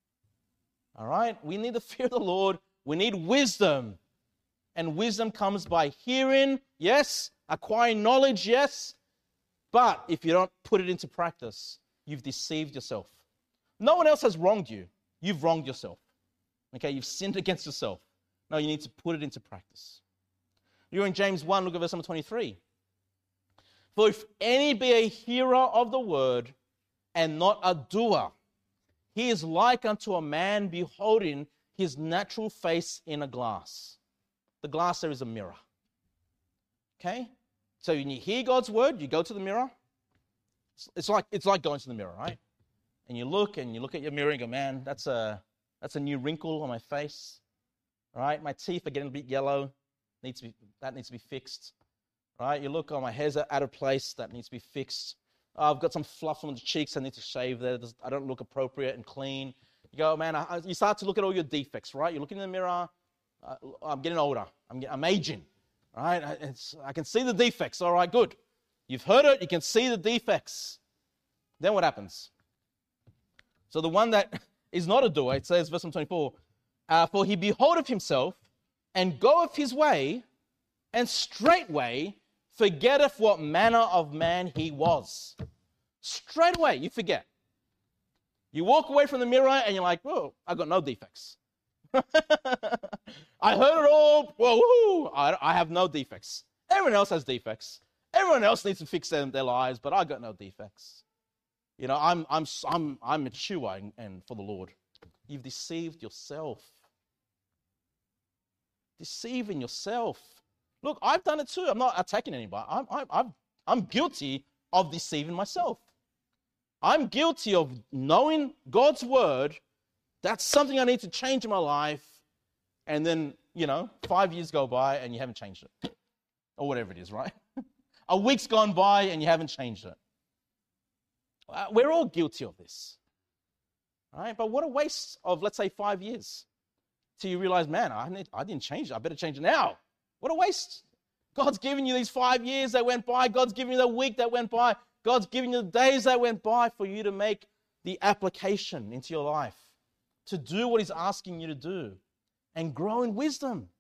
All right? We need the fear of the Lord. We need wisdom. And wisdom comes by hearing, yes. Acquiring knowledge, yes. But if you don't put it into practice, you've deceived yourself. No one else has wronged you. You've wronged yourself. Okay, you've sinned against yourself. No, you need to put it into practice. You're in James 1, look at verse number 23. For if any be a hearer of the word and not a doer, he is like unto a man beholding his natural face in a glass. The glass there is a mirror. Okay? So when you hear God's word, you go to the mirror. It's like going to the mirror, right? And you look at your mirror and go, man, that's a new wrinkle on my face. All right? My teeth are getting a bit yellow. That needs to be fixed. Right? You look, oh, my hair's out of place. That needs to be fixed. Oh, I've got some fluff on the cheeks. I need to shave there. I don't look appropriate and clean. You go, man, you start to look at all your defects, right? You look in the mirror. I'm getting older. I'm aging. All right? I can see the defects. All right, good. You've heard it. You can see the defects. Then what happens? So the one that is not a doer, it says, verse 24, for he beholdeth himself and goeth his way, and straightway forgetteth what manner of man he was. Straight away, you forget. You walk away from the mirror and you're like, whoa, I got no defects. I heard it all. Whoa, woo, I have no defects. Everyone else has defects. Everyone else needs to fix their lives, but I got no defects. You know, I'm mature and for the Lord. You've deceived yourself. Deceiving yourself. Look, I've done it too. I'm not attacking anybody. I'm guilty of deceiving myself. I'm guilty of knowing God's word. That's something I need to change in my life. And then, 5 years go by and you haven't changed it. Or whatever it is, right? A week's gone by and you haven't changed it. We're all guilty of this. Right? But what a waste of, let's say, 5 years. Till you realize, man, I didn't change it. I better change it now. What a waste. God's given you these 5 years that went by. God's given you the week that went by. God's given you the days that went by for you to make the application into your life. To do what he's asking you to do. And grow in wisdom.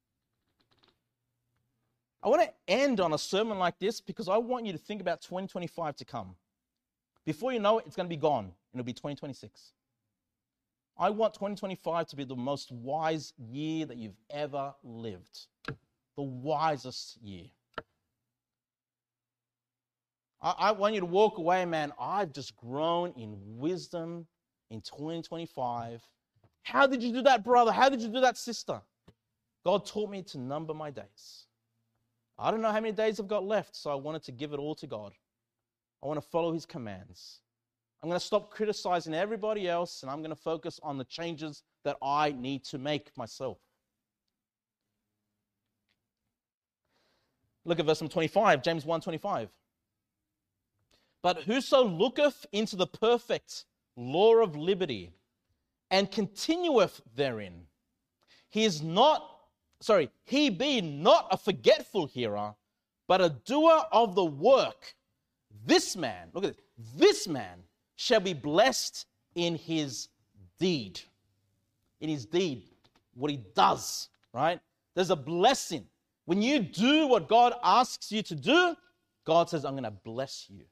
I want to end on a sermon like this because I want you to think about 2025 to come. Before you know it, it's going to be gone. And it'll be 2026. I want 2025 to be the most wise year that you've ever lived. The wisest year. I want you to walk away, man, I've just grown in wisdom in 2025. How did you do that, brother? How did you do that, sister? God taught me to number my days. I don't know how many days I've got left, so I wanted to give it all to God. I want to follow his commands. I'm going to stop criticizing everybody else, and I'm going to focus on the changes that I need to make myself. Look at verse number 25, James 1:25. But whoso looketh into the perfect law of liberty and continueth therein, he be not a forgetful hearer, but a doer of the work. This man, look at this man shall be blessed in his deed. In his deed, what he does, right? There's a blessing. When you do what God asks you to do, God says, I'm going to bless you.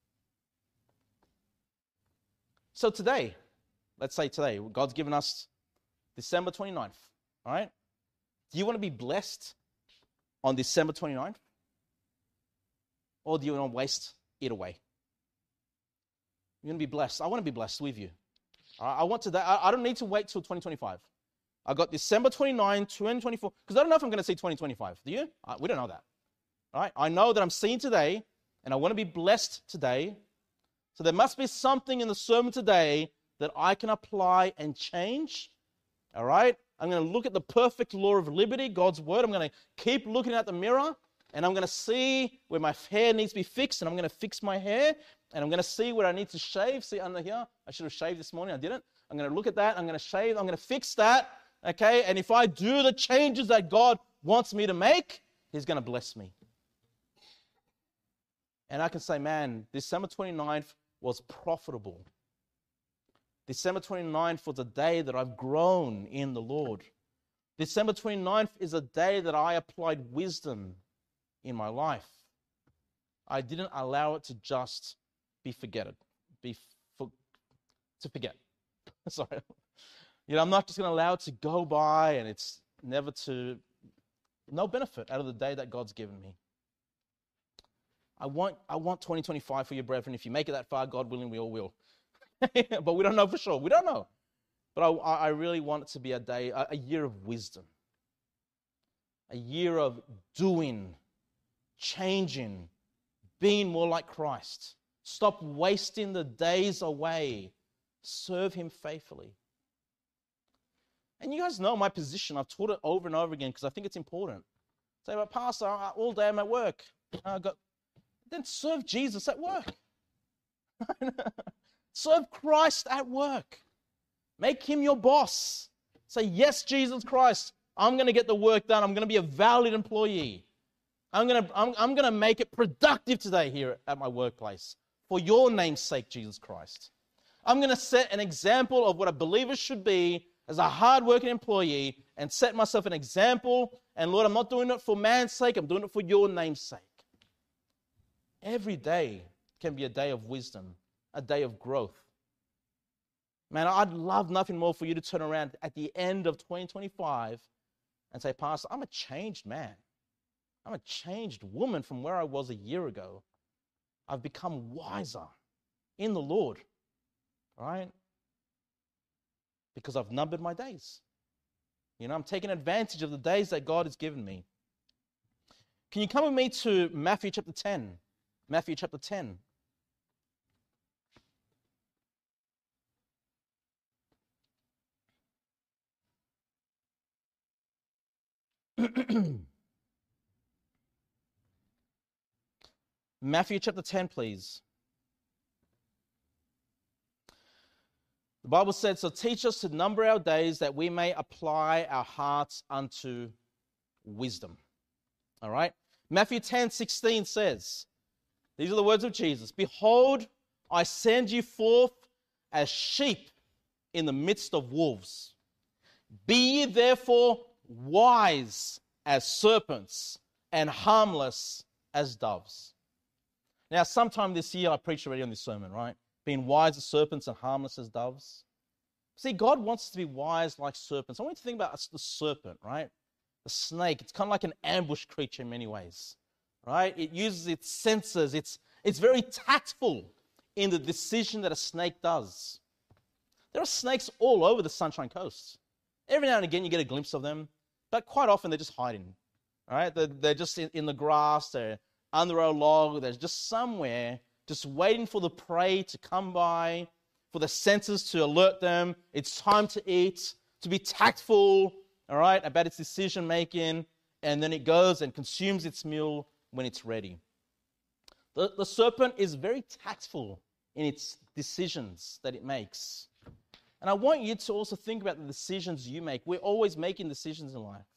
So today, let's say today, God's given us December 29th, all right? Do you want to be blessed on December 29th? Or do you want to waste it away? You're going to be blessed. I want to be blessed with you. All right? I want today. I don't need to wait till 2025. I got December 29, 2024, because I don't know if I'm going to see 2025. Do you? We don't know that. All right? I know that I'm seeing today, and I want to be blessed today. So there must be something in the sermon today that I can apply and change. All right? I'm going to look at the perfect law of liberty, God's word. I'm going to keep looking at the mirror, and I'm going to see where my hair needs to be fixed, and I'm going to fix my hair, and I'm going to see where I need to shave. See under here? I should have shaved this morning. I didn't. I'm going to look at that. I'm going to shave. I'm going to fix that. Okay? And if I do the changes that God wants me to make, he's going to bless me. And I can say, man, December 29th was profitable. December 29th was a day that I've grown in the Lord. December 29th is a day that I applied wisdom in my life. I didn't allow it to just be forget. Sorry. I'm not just going to allow it to go by and it's never no benefit out of the day that God's given me. I want 2025 for you, brethren. If you make it that far, God willing, we all will. But we don't know for sure. We don't know. But I really want it to be a year of wisdom. A year of doing, changing, being more like Christ. Stop wasting the days away. Serve him faithfully. And you guys know my position. I've taught it over and over again because I think it's important. Say, but Pastor, all day I'm at work. Then serve Jesus at work. Serve Christ at work. Make him your boss. Say, yes, Jesus Christ, I'm going to get the work done. I'm going to be a valid employee. I'm going to make it productive today here at my workplace for your name's sake, Jesus Christ. I'm going to set an example of what a believer should be as a hardworking employee and set myself an example. And Lord, I'm not doing it for man's sake. I'm doing it for your name's sake. Every day can be a day of wisdom, a day of growth. Man, I'd love nothing more for you to turn around at the end of 2025 and say, Pastor, I'm a changed man. I'm a changed woman from where I was a year ago. I've become wiser in the Lord, right? Because I've numbered my days. I'm taking advantage of the days that God has given me. Can you come with me to Matthew chapter 10? Matthew chapter 10. Matthew chapter 10, please. The Bible said, so teach us to number our days that we may apply our hearts unto wisdom. All right? Matthew 10:16 says, these are the words of Jesus. Behold, I send you forth as sheep in the midst of wolves. Be ye therefore wise as serpents and harmless as doves. Now, sometime this year, I preached already on this sermon, right? Being wise as serpents and harmless as doves. See, God wants us to be wise like serpents. I want you to think about the serpent, right? The snake. It's kind of like an ambush creature in many ways, right? It uses its senses. It's very tactful in the decision that a snake does. There are snakes all over the Sunshine Coast. Every now and again you get a glimpse of them, but quite often they're just hiding, right? They're just in the grass, they're under a log, they're just somewhere, just waiting for the prey to come by, for the senses to alert them. It's time to eat, to be tactful, all right, about its decision making, and then it goes and consumes its meal when it's ready. The serpent is very tactful in its decisions that it makes. And I want you to also think about the decisions you make. We're always making decisions in life.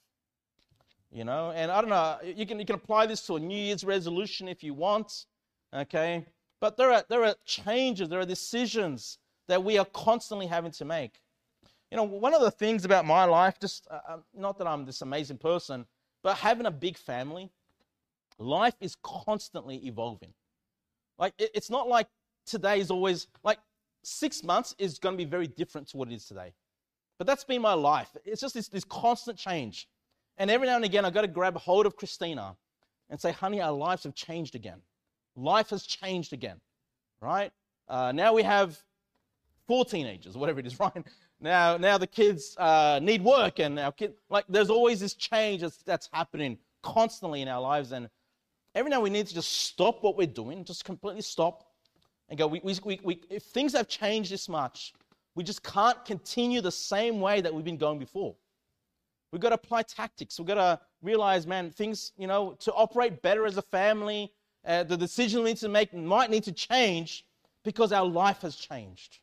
You know, and I don't know, you can apply this to a New Year's resolution if you want, okay? But there are changes, there are decisions that we are constantly having to make. You know, one of the things about my life, just not that I'm this amazing person, but having a big family, life is constantly evolving. Like, it's not like today is always, like 6 months is going to be very different to what it is today. But that's been my life. It's just this constant change. And every now and again, I've got to grab a hold of Christina and say, honey, our lives have changed again. Life has changed again, right? Now we have 4 teenagers, whatever it is, right? Now the kids need work, and our kids, like, there's always this change that's happening constantly in our lives. And every now we need to just stop what we're doing, just completely stop and go, if things have changed this much, we just can't continue the same way that we've been going before. We've got to apply tactics. We've got to realize, man, things, you know, to operate better as a family, the decision we need to make might need to change because our life has changed,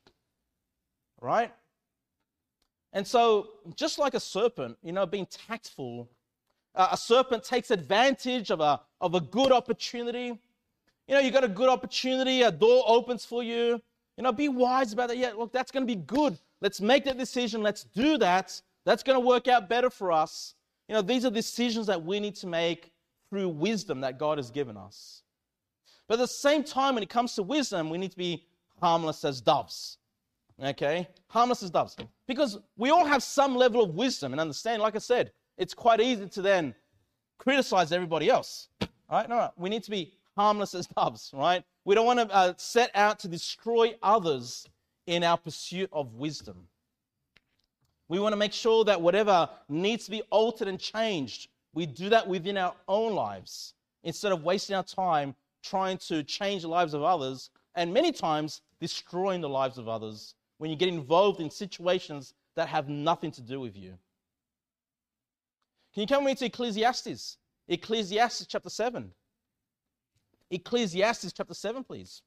right? And so, just like a serpent, you know, being tactful, a serpent takes advantage of a good opportunity. You know, you got a good opportunity, a door opens for you. You know, be wise about that. Yeah, look, that's going to be good. Let's make that decision. Let's do that. That's going to work out better for us. You know, these are decisions that we need to make through wisdom that God has given us. But at the same time, when it comes to wisdom, we need to be harmless as doves. Okay? Harmless as doves. Because we all have some level of wisdom and understanding. Like I said, it's quite easy to then criticize everybody else. All right? No, we need to be harmless as doves, right? We don't want to set out to destroy others in our pursuit of wisdom. We want to make sure that whatever needs to be altered and changed, we do that within our own lives instead of wasting our time trying to change the lives of others and many times destroying the lives of others when you get involved in situations that have nothing to do with you. Can you come with me to Ecclesiastes? Ecclesiastes chapter 7. Ecclesiastes chapter 7, please.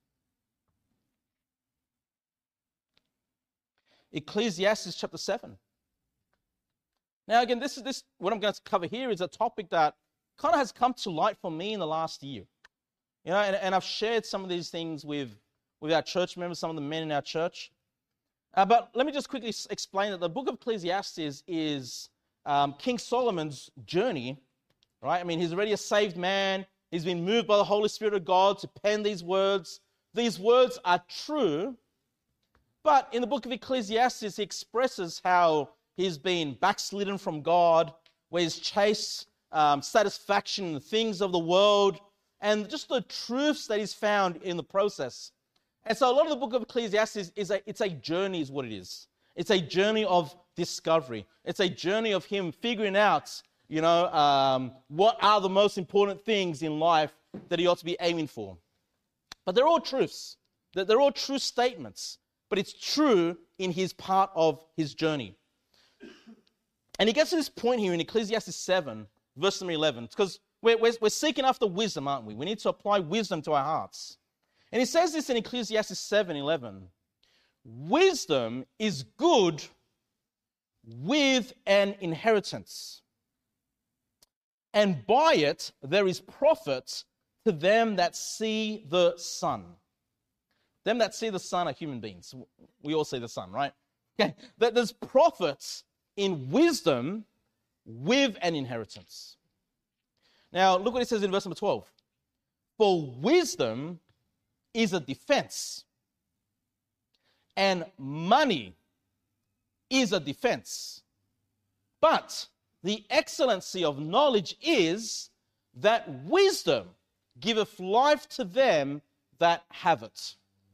Ecclesiastes chapter 7. Now, again, this what I'm going to cover here is a topic that kind of has come to light for me in the last year. You know, and I've shared some of these things with our church members, some of the men in our church. But let me just quickly explain that the book of Ecclesiastes is King Solomon's journey, right? I mean, he's already a saved man. He's been moved by the Holy Spirit of God to pen these words. These words are true. But in the book of Ecclesiastes, he expresses how he's been backslidden from God, where he's chased satisfaction in the things of the world, and just the truths that he's found in the process. And so a lot of the book of Ecclesiastes it's a journey is what it is. It's a journey of discovery. It's a journey of him figuring out, you know, what are the most important things in life that he ought to be aiming for. But they're all truths. They're all true statements. But it's true in his part of his journey. And he gets to this point here in Ecclesiastes 7, verse number 11, because we're seeking after wisdom, aren't we? We need to apply wisdom to our hearts. And he says this in Ecclesiastes 7:11. Wisdom is good with an inheritance, and by it there is profit to them that see the sun. Them that see the sun are human beings. We all see the sun, right? Okay. That there's profits in wisdom with an inheritance. Now, look what it says in verse number 12. For wisdom is a defense, and money is a defense. But the excellency of knowledge is that wisdom giveth life to them that have it.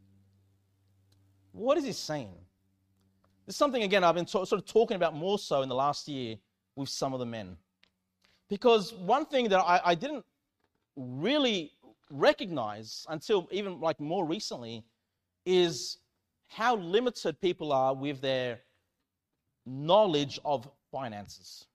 What is he saying? This is something, again, I've been sort of talking about more so in the last year with some of the men. Because one thing that I didn't really recognize until even like more recently is how limited people are with their knowledge of finances.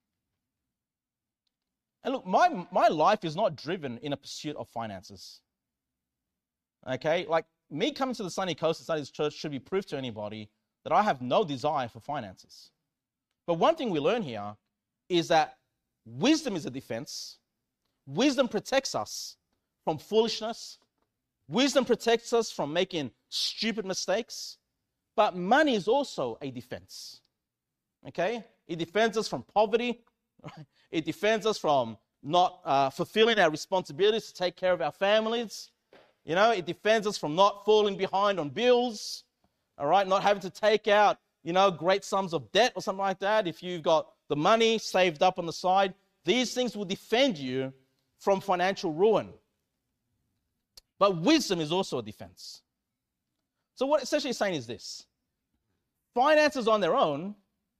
And look, my life is not driven in a pursuit of finances. Okay? Like, me coming to the Sunny Coast and starting this church should be proof to anybody that I have no desire for finances. But one thing we learn here is that wisdom is a defense. Wisdom protects us from foolishness. Wisdom protects us from making stupid mistakes. But money is also a defense. Okay? It defends us from poverty. It defends us from not fulfilling our responsibilities to take care of our families. You know, it defends us from not falling behind on bills. All right? Not having to take out, great sums of debt or something like that. If you've got the money saved up on the side, these things will defend you from financial ruin. But wisdom is also a defense. So what essentially he's saying is this. Finances on their own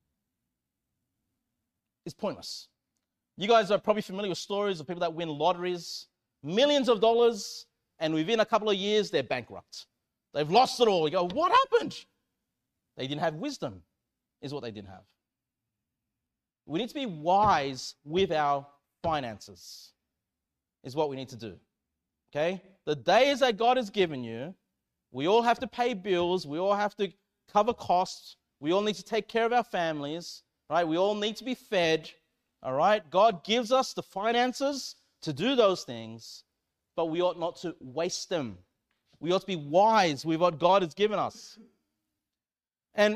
is pointless. You guys are probably familiar with stories of people that win lotteries, millions of dollars, and within a couple of years, they're bankrupt. They've lost it all. You go, what happened? They didn't have wisdom, is what they didn't have. We need to be wise with our finances, is what we need to do. Okay? The days that God has given you, we all have to pay bills. We all have to cover costs. We all need to take care of our families. Right? We all need to be fed. All right? God gives us the finances to do those things, but we ought not to waste them. We ought to be wise with what God has given us. And,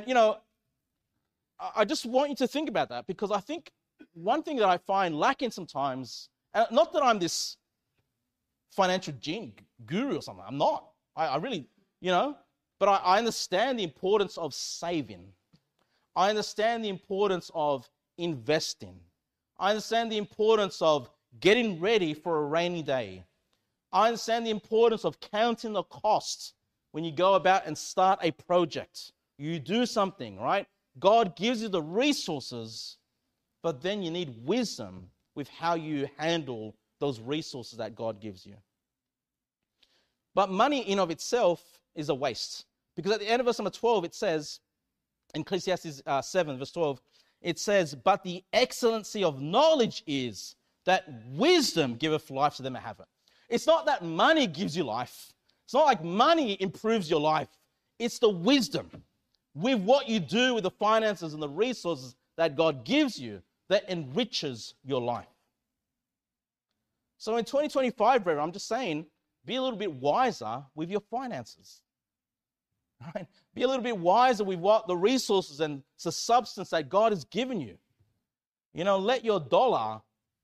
I just want you to think about that, because I think one thing that I find lacking sometimes, not that I'm this financial guru or something. I'm not. I really, but I understand the importance of saving. I understand the importance of investing. I understand the importance of getting ready for a rainy day. I understand the importance of counting the costs when you go about and start a project. You do something, right? God gives you the resources, but then you need wisdom with how you handle those resources that God gives you. But money in of itself is a waste. Because at the end of verse number 12, it says, in Ecclesiastes 7, verse 12, it says, but the excellency of knowledge is that wisdom giveth life to them that have it. It's not that money gives you life. It's not like money improves your life. It's the wisdom with what you do with the finances and the resources that God gives you that enriches your life. So in 2025, brethren, I'm just saying, be a little bit wiser with your finances. Right? Be a little bit wiser with what the resources and the substance that God has given you. Let your dollar,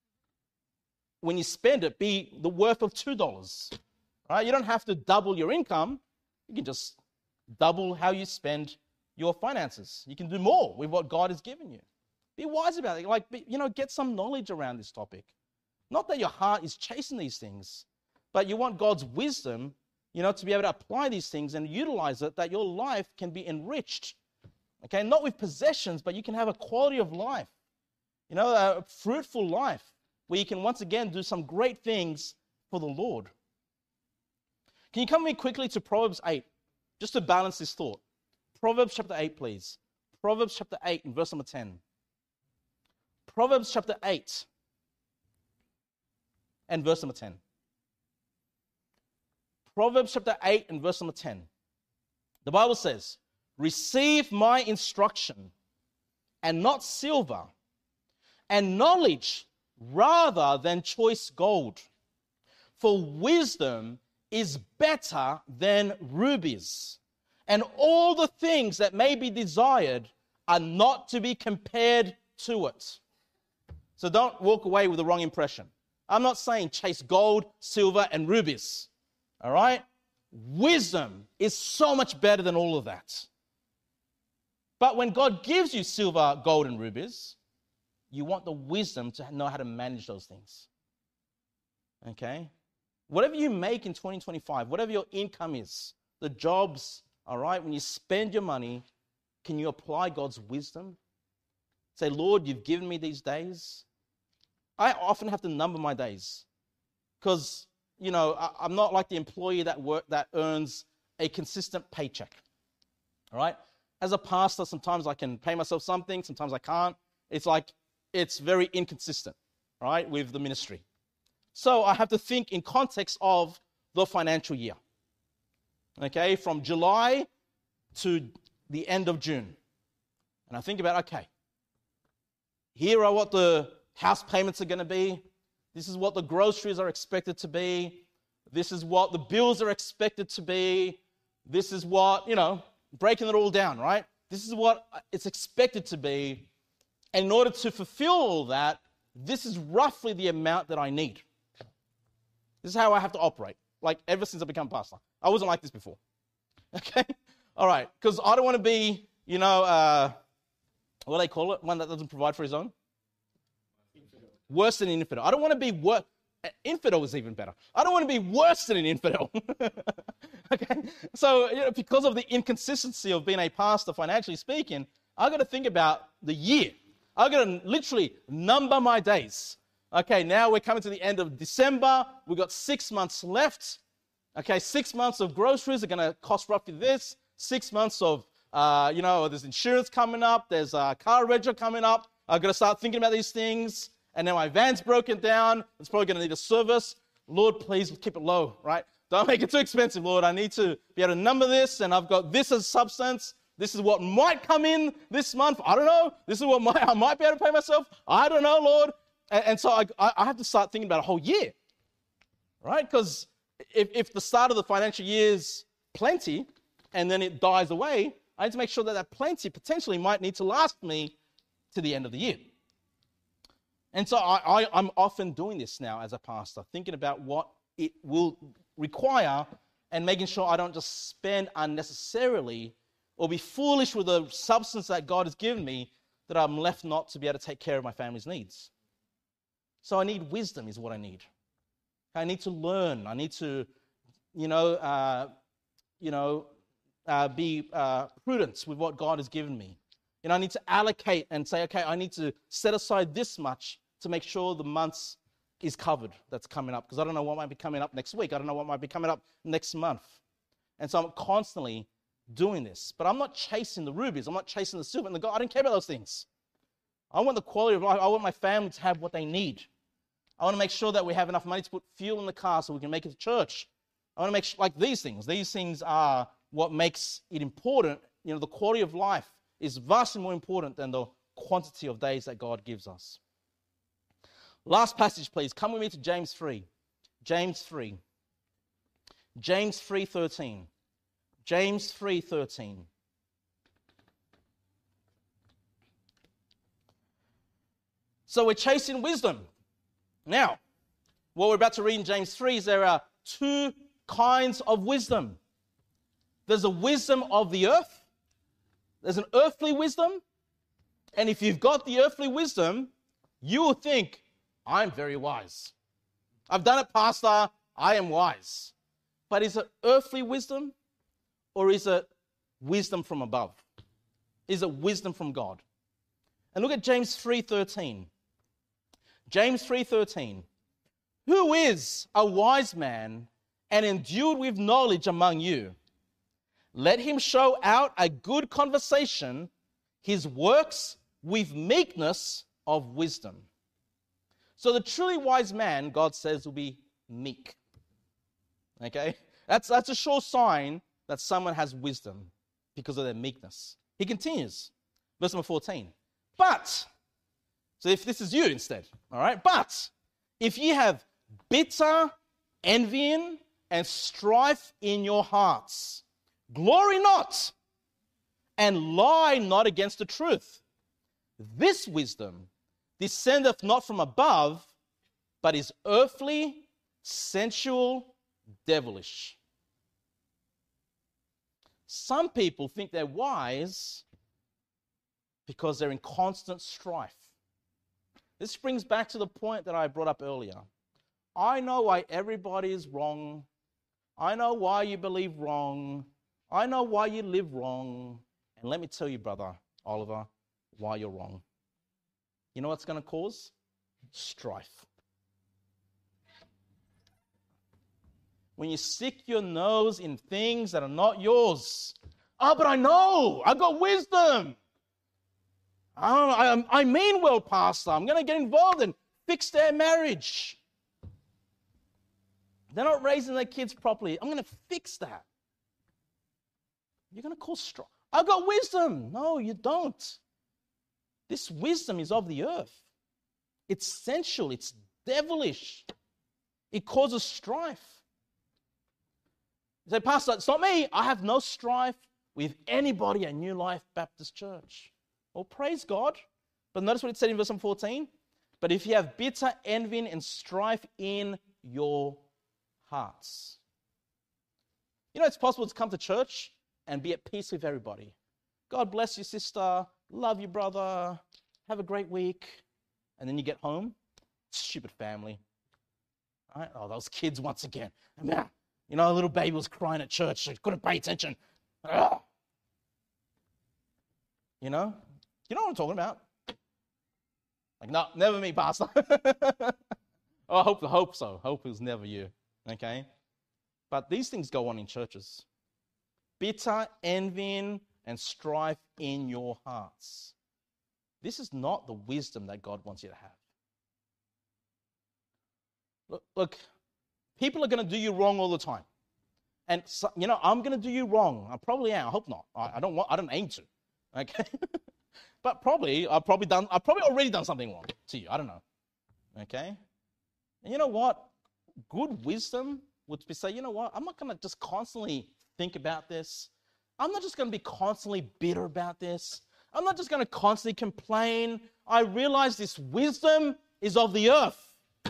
when you spend it, be the worth of $2. Right? You don't have to double your income. You can just double how you spend your finances. You can do more with what God has given you. Be wise about it. Get some knowledge around this topic. Not that your heart is chasing these things, but you want God's wisdom, to be able to apply these things and utilize it, that your life can be enriched. Okay, not with possessions, but you can have a quality of life, a fruitful life where you can once again do some great things for the Lord. Can you come with me quickly to Proverbs 8, just to balance this thought? Proverbs chapter 8, please. Proverbs chapter 8 and verse number 10. Proverbs chapter 8 and verse number 10. Proverbs chapter 8 and verse number 10. The Bible says, receive my instruction and not silver, and knowledge rather than choice gold. For wisdom is better than rubies, and all the things that may be desired are not to be compared to it. So don't walk away with the wrong impression. I'm not saying chase gold, silver, and rubies. All right? Wisdom is so much better than all of that. But when God gives you silver, gold, and rubies, you want the wisdom to know how to manage those things. Okay? Whatever you make in 2025, whatever your income is, the jobs, all right, when you spend your money, can you apply God's wisdom? Say, Lord, you've given me these days. I often have to number my days because, I'm not like the employee that earns a consistent paycheck, all right? As a pastor, sometimes I can pay myself something, sometimes I can't. It's very inconsistent, right, with the ministry. So I have to think in context of the financial year, okay, from July to the end of June. And I think about, okay, here are what the house payments are going to be. This is what the groceries are expected to be. This is what the bills are expected to be. This is what, breaking it all down, right? This is what it's expected to be. And in order to fulfill all that, this is roughly the amount that I need. This is how I have to operate, ever since I became pastor. I wasn't like this before. Okay? All right. Because I don't want to be, what do they call it? One that doesn't provide for his own? Infidel. Worse than an infidel. I don't want to be worse. Infidel is even better. I don't want to be worse than an infidel. Okay? So, because of the inconsistency of being a pastor, financially speaking, I've got to think about the year. I've got to literally number my days. Okay, now we're coming to the end of December. We've got 6 months left. Okay, 6 months of groceries are going to cost roughly this. 6 months of, there's insurance coming up. There's a car rental coming up. I've got to start thinking about these things. And then my van's broken down. It's probably going to need a service. Lord, please keep it low, right? Don't make it too expensive, Lord. I need to be able to number this, and I've got this as substance. This is what might come in this month. I don't know. This is what I might be able to pay myself. I don't know, Lord. And so I have to start thinking about a whole year, right? Because if the start of the financial year is plenty and then it dies away, I need to make sure that plenty potentially might need to last me to the end of the year. And so I'm often doing this now as a pastor, thinking about what it will require and making sure I don't just spend unnecessarily or be foolish with the substance that God has given me that I'm left not to be able to take care of my family's needs. So I need wisdom is what I need. I need to learn. I need to, be prudent with what God has given me. I need to allocate and say, okay, I need to set aside this much to make sure the months is covered that's coming up. Because I don't know what might be coming up next week. I don't know what might be coming up next month. And so I'm constantly doing this. But I'm not chasing the rubies. I'm not chasing the silver and the gold. I don't care about those things. I want the quality of life. I want my family to have what they need. I want to make sure that we have enough money to put fuel in the car so we can make it to church. I want to make sure, these things. These things are what makes it important. The quality of life is vastly more important than the quantity of days that God gives us. Last passage, please. Come with me to James 3. James 3. James 3:13. James 3:13. So we're chasing wisdom. Now, what we're about to read in James 3 is there are two kinds of wisdom. There's a wisdom of the earth. There's an earthly wisdom. And if you've got the earthly wisdom, you will think, I'm very wise. I've done it, Pastor. I am wise. But is it earthly wisdom or is it wisdom from above? Is it wisdom from God? And look at James 3:13. James 3:13. Who is a wise man and endued with knowledge among you? Let him show out a good conversation, his works with meekness of wisdom. So the truly wise man, God says, will be meek. Okay? That's a sure sign that someone has wisdom because of their meekness. He continues, verse number 14. But, so if this is you instead, all right? But, if ye have bitter envying and strife in your hearts, glory not, and lie not against the truth. This wisdom descendeth not from above, but is earthly, sensual, devilish. Some people think they're wise because they're in constant strife. This brings back to the point that I brought up earlier. I know why everybody is wrong. I know why you believe wrong. I know why you live wrong. And let me tell you, brother Oliver, why you're wrong. You know what's going to cause? Strife. When you stick your nose in things that are not yours. Oh, but I know. I've got wisdom. I mean well, Pastor. I'm going to get involved and fix their marriage. They're not raising their kids properly. I'm going to fix that. You're going to cause strife. I've got wisdom. No, you don't. This wisdom is of the earth. It's sensual. It's devilish. It causes strife. You say, Pastor, it's not me. I have no strife with anybody at New Life Baptist Church. Well, praise God. But notice what it said in verse 14. But if you have bitter envy and strife in your hearts. You know, it's possible to come to church and be at peace with everybody. God bless you, sister. Love you, brother. Have a great week. And then you get home. Stupid family. All right? Oh, those kids once again. You know, a little baby was crying at church. So couldn't pay attention. Ugh. You know what I'm talking about? Like, no, never me, Pastor. Oh, I hope so. Hope it was never you. Okay? But these things go on in churches. Bitter, envying, and strife in your hearts. This is not the wisdom that God wants you to have. Look, people are going to do you wrong all the time. And, so, you know, I'm going to do you wrong. I probably am. I hope not. I don't aim to. Okay? But probably, I've probably already done something wrong to you. I don't know. Okay? And you know what? Good wisdom would be say, you know what? I'm not going to just constantly think about this. I'm not just going to be constantly bitter about this. I'm not just going to constantly complain. I realize this wisdom is of the earth.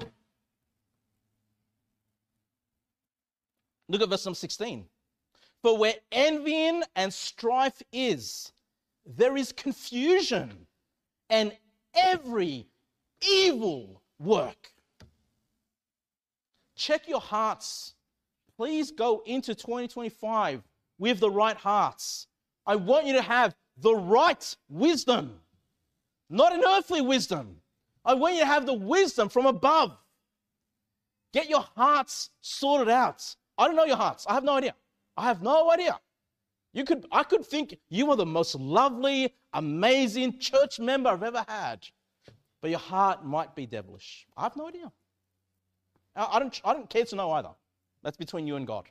Look at verse number 16. For where envying and strife is, there is confusion and every evil work. Check your hearts. Please go into 2025 with the right hearts. I want you to have the right wisdom, not an earthly wisdom. I want you to have the wisdom from above. Get your hearts sorted out. I don't know your hearts. I have no idea. I could think you were the most lovely, amazing church member I've ever had. But your heart might be devilish. I have no idea. I don't care to know either. That's between you and God.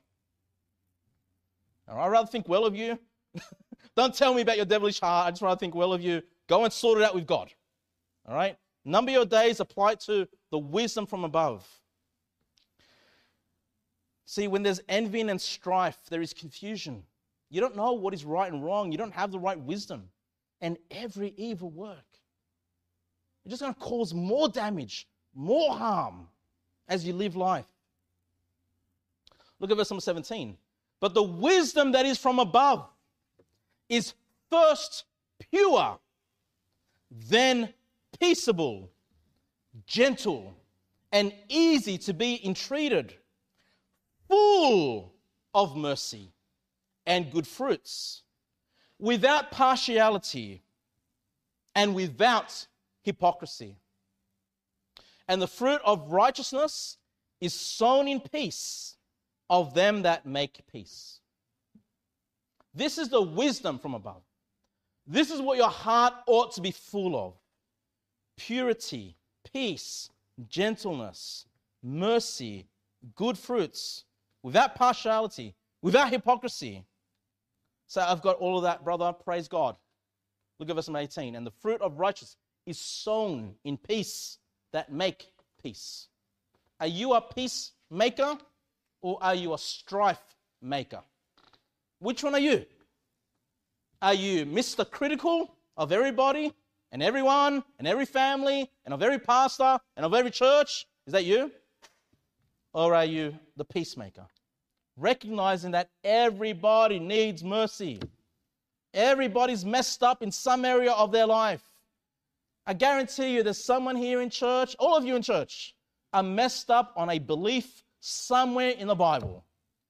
I'd rather think well of you. Don't tell me about your devilish heart. I just want to think well of you. Go and sort it out with God. All right? Number your days, apply it to the wisdom from above. See, when there's envy and strife, there is confusion. You don't know what is right and wrong. You don't have the right wisdom. And every evil work. You're just going to cause more damage, more harm as you live life. Look at verse number 17. But the wisdom that is from above is first pure, then peaceable, gentle, and easy to be entreated, full of mercy and good fruits, without partiality and without hypocrisy. And the fruit of righteousness is sown in peace of them that make peace. This is the wisdom from above. This is what your heart ought to be full of. Purity, peace, gentleness, mercy, good fruits, without partiality, without hypocrisy. So I've got all of that, brother. Praise God. Look at verse 18. And the fruit of righteousness is sown in peace that make peace. Are you a peacemaker or are you a strife maker? Which one are you? Are you Mr. Critical of everybody and everyone and every family and of every pastor and of every church? Is that you? Or are you the peacemaker? Recognizing that everybody needs mercy. Everybody's messed up in some area of their life. I guarantee you there's someone here in church, all of you in church, are messed up on a belief somewhere in the Bible.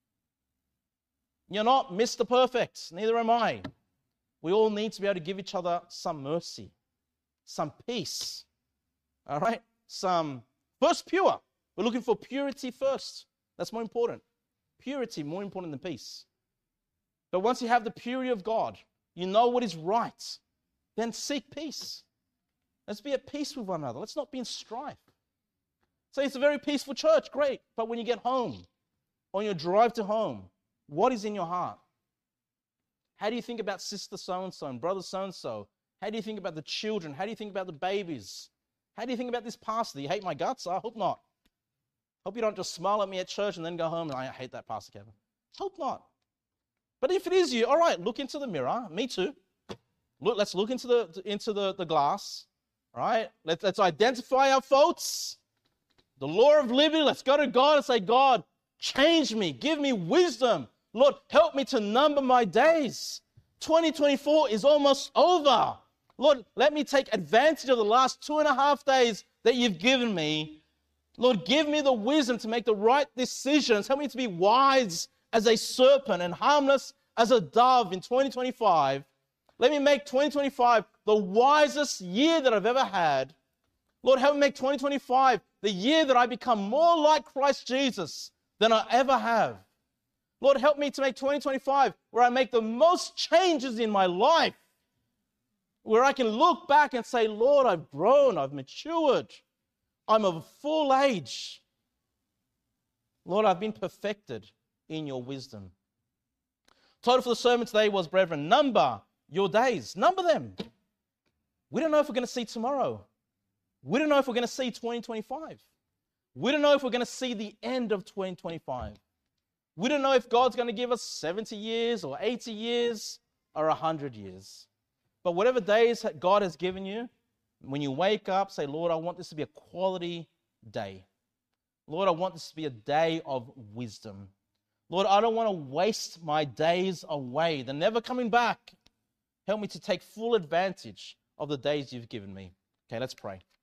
You're not Mr. Perfect, neither am I. We all need to be able to give each other some mercy, some peace, all right? First pure. We're looking for purity first. That's more important. Purity, more important than peace. But once you have the purity of God, you know what is right, then seek peace. Let's be at peace with one another. Let's not be in strife. So it's a very peaceful church, great. But when you get home, on your drive to home, what is in your heart? How do you think about sister so-and-so and brother so-and-so? How do you think about the children? How do you think about the babies? How do you think about this pastor? Do you hate my guts? I hope not. Hope you don't just smile at me at church and then go home and I hate that Pastor Kevin. Hope not. But if it is you, all right, look into the mirror. Me too. Let's look into the glass. All right? Let's identify our faults. The law of liberty. Let's go to God and say, God, change me. Give me wisdom. Lord, help me to number my days. 2024 is almost over. Lord, let me take advantage of the last 2.5 days that you've given me. Lord, give me the wisdom to make the right decisions. Help me to be wise as a serpent and harmless as a dove in 2025. Let me make 2025 the wisest year that I've ever had. Lord, help me make 2025 the year that I become more like Christ Jesus than I ever have. Lord, help me to make 2025 where I make the most changes in my life, where I can look back and say, Lord, I've grown, I've matured, I'm of full age. Lord, I've been perfected in your wisdom. Title for the sermon today was, brethren, number your days. Number them. We don't know if we're going to see tomorrow. We don't know if we're going to see 2025. We don't know if we're going to see the end of 2025. We don't know if God's going to give us 70 years or 80 years or 100 years. But whatever days that God has given you, when you wake up, say, Lord, I want this to be a quality day. Lord, I want this to be a day of wisdom. Lord, I don't want to waste my days away. They're never coming back. Help me to take full advantage of the days you've given me. Okay, let's pray.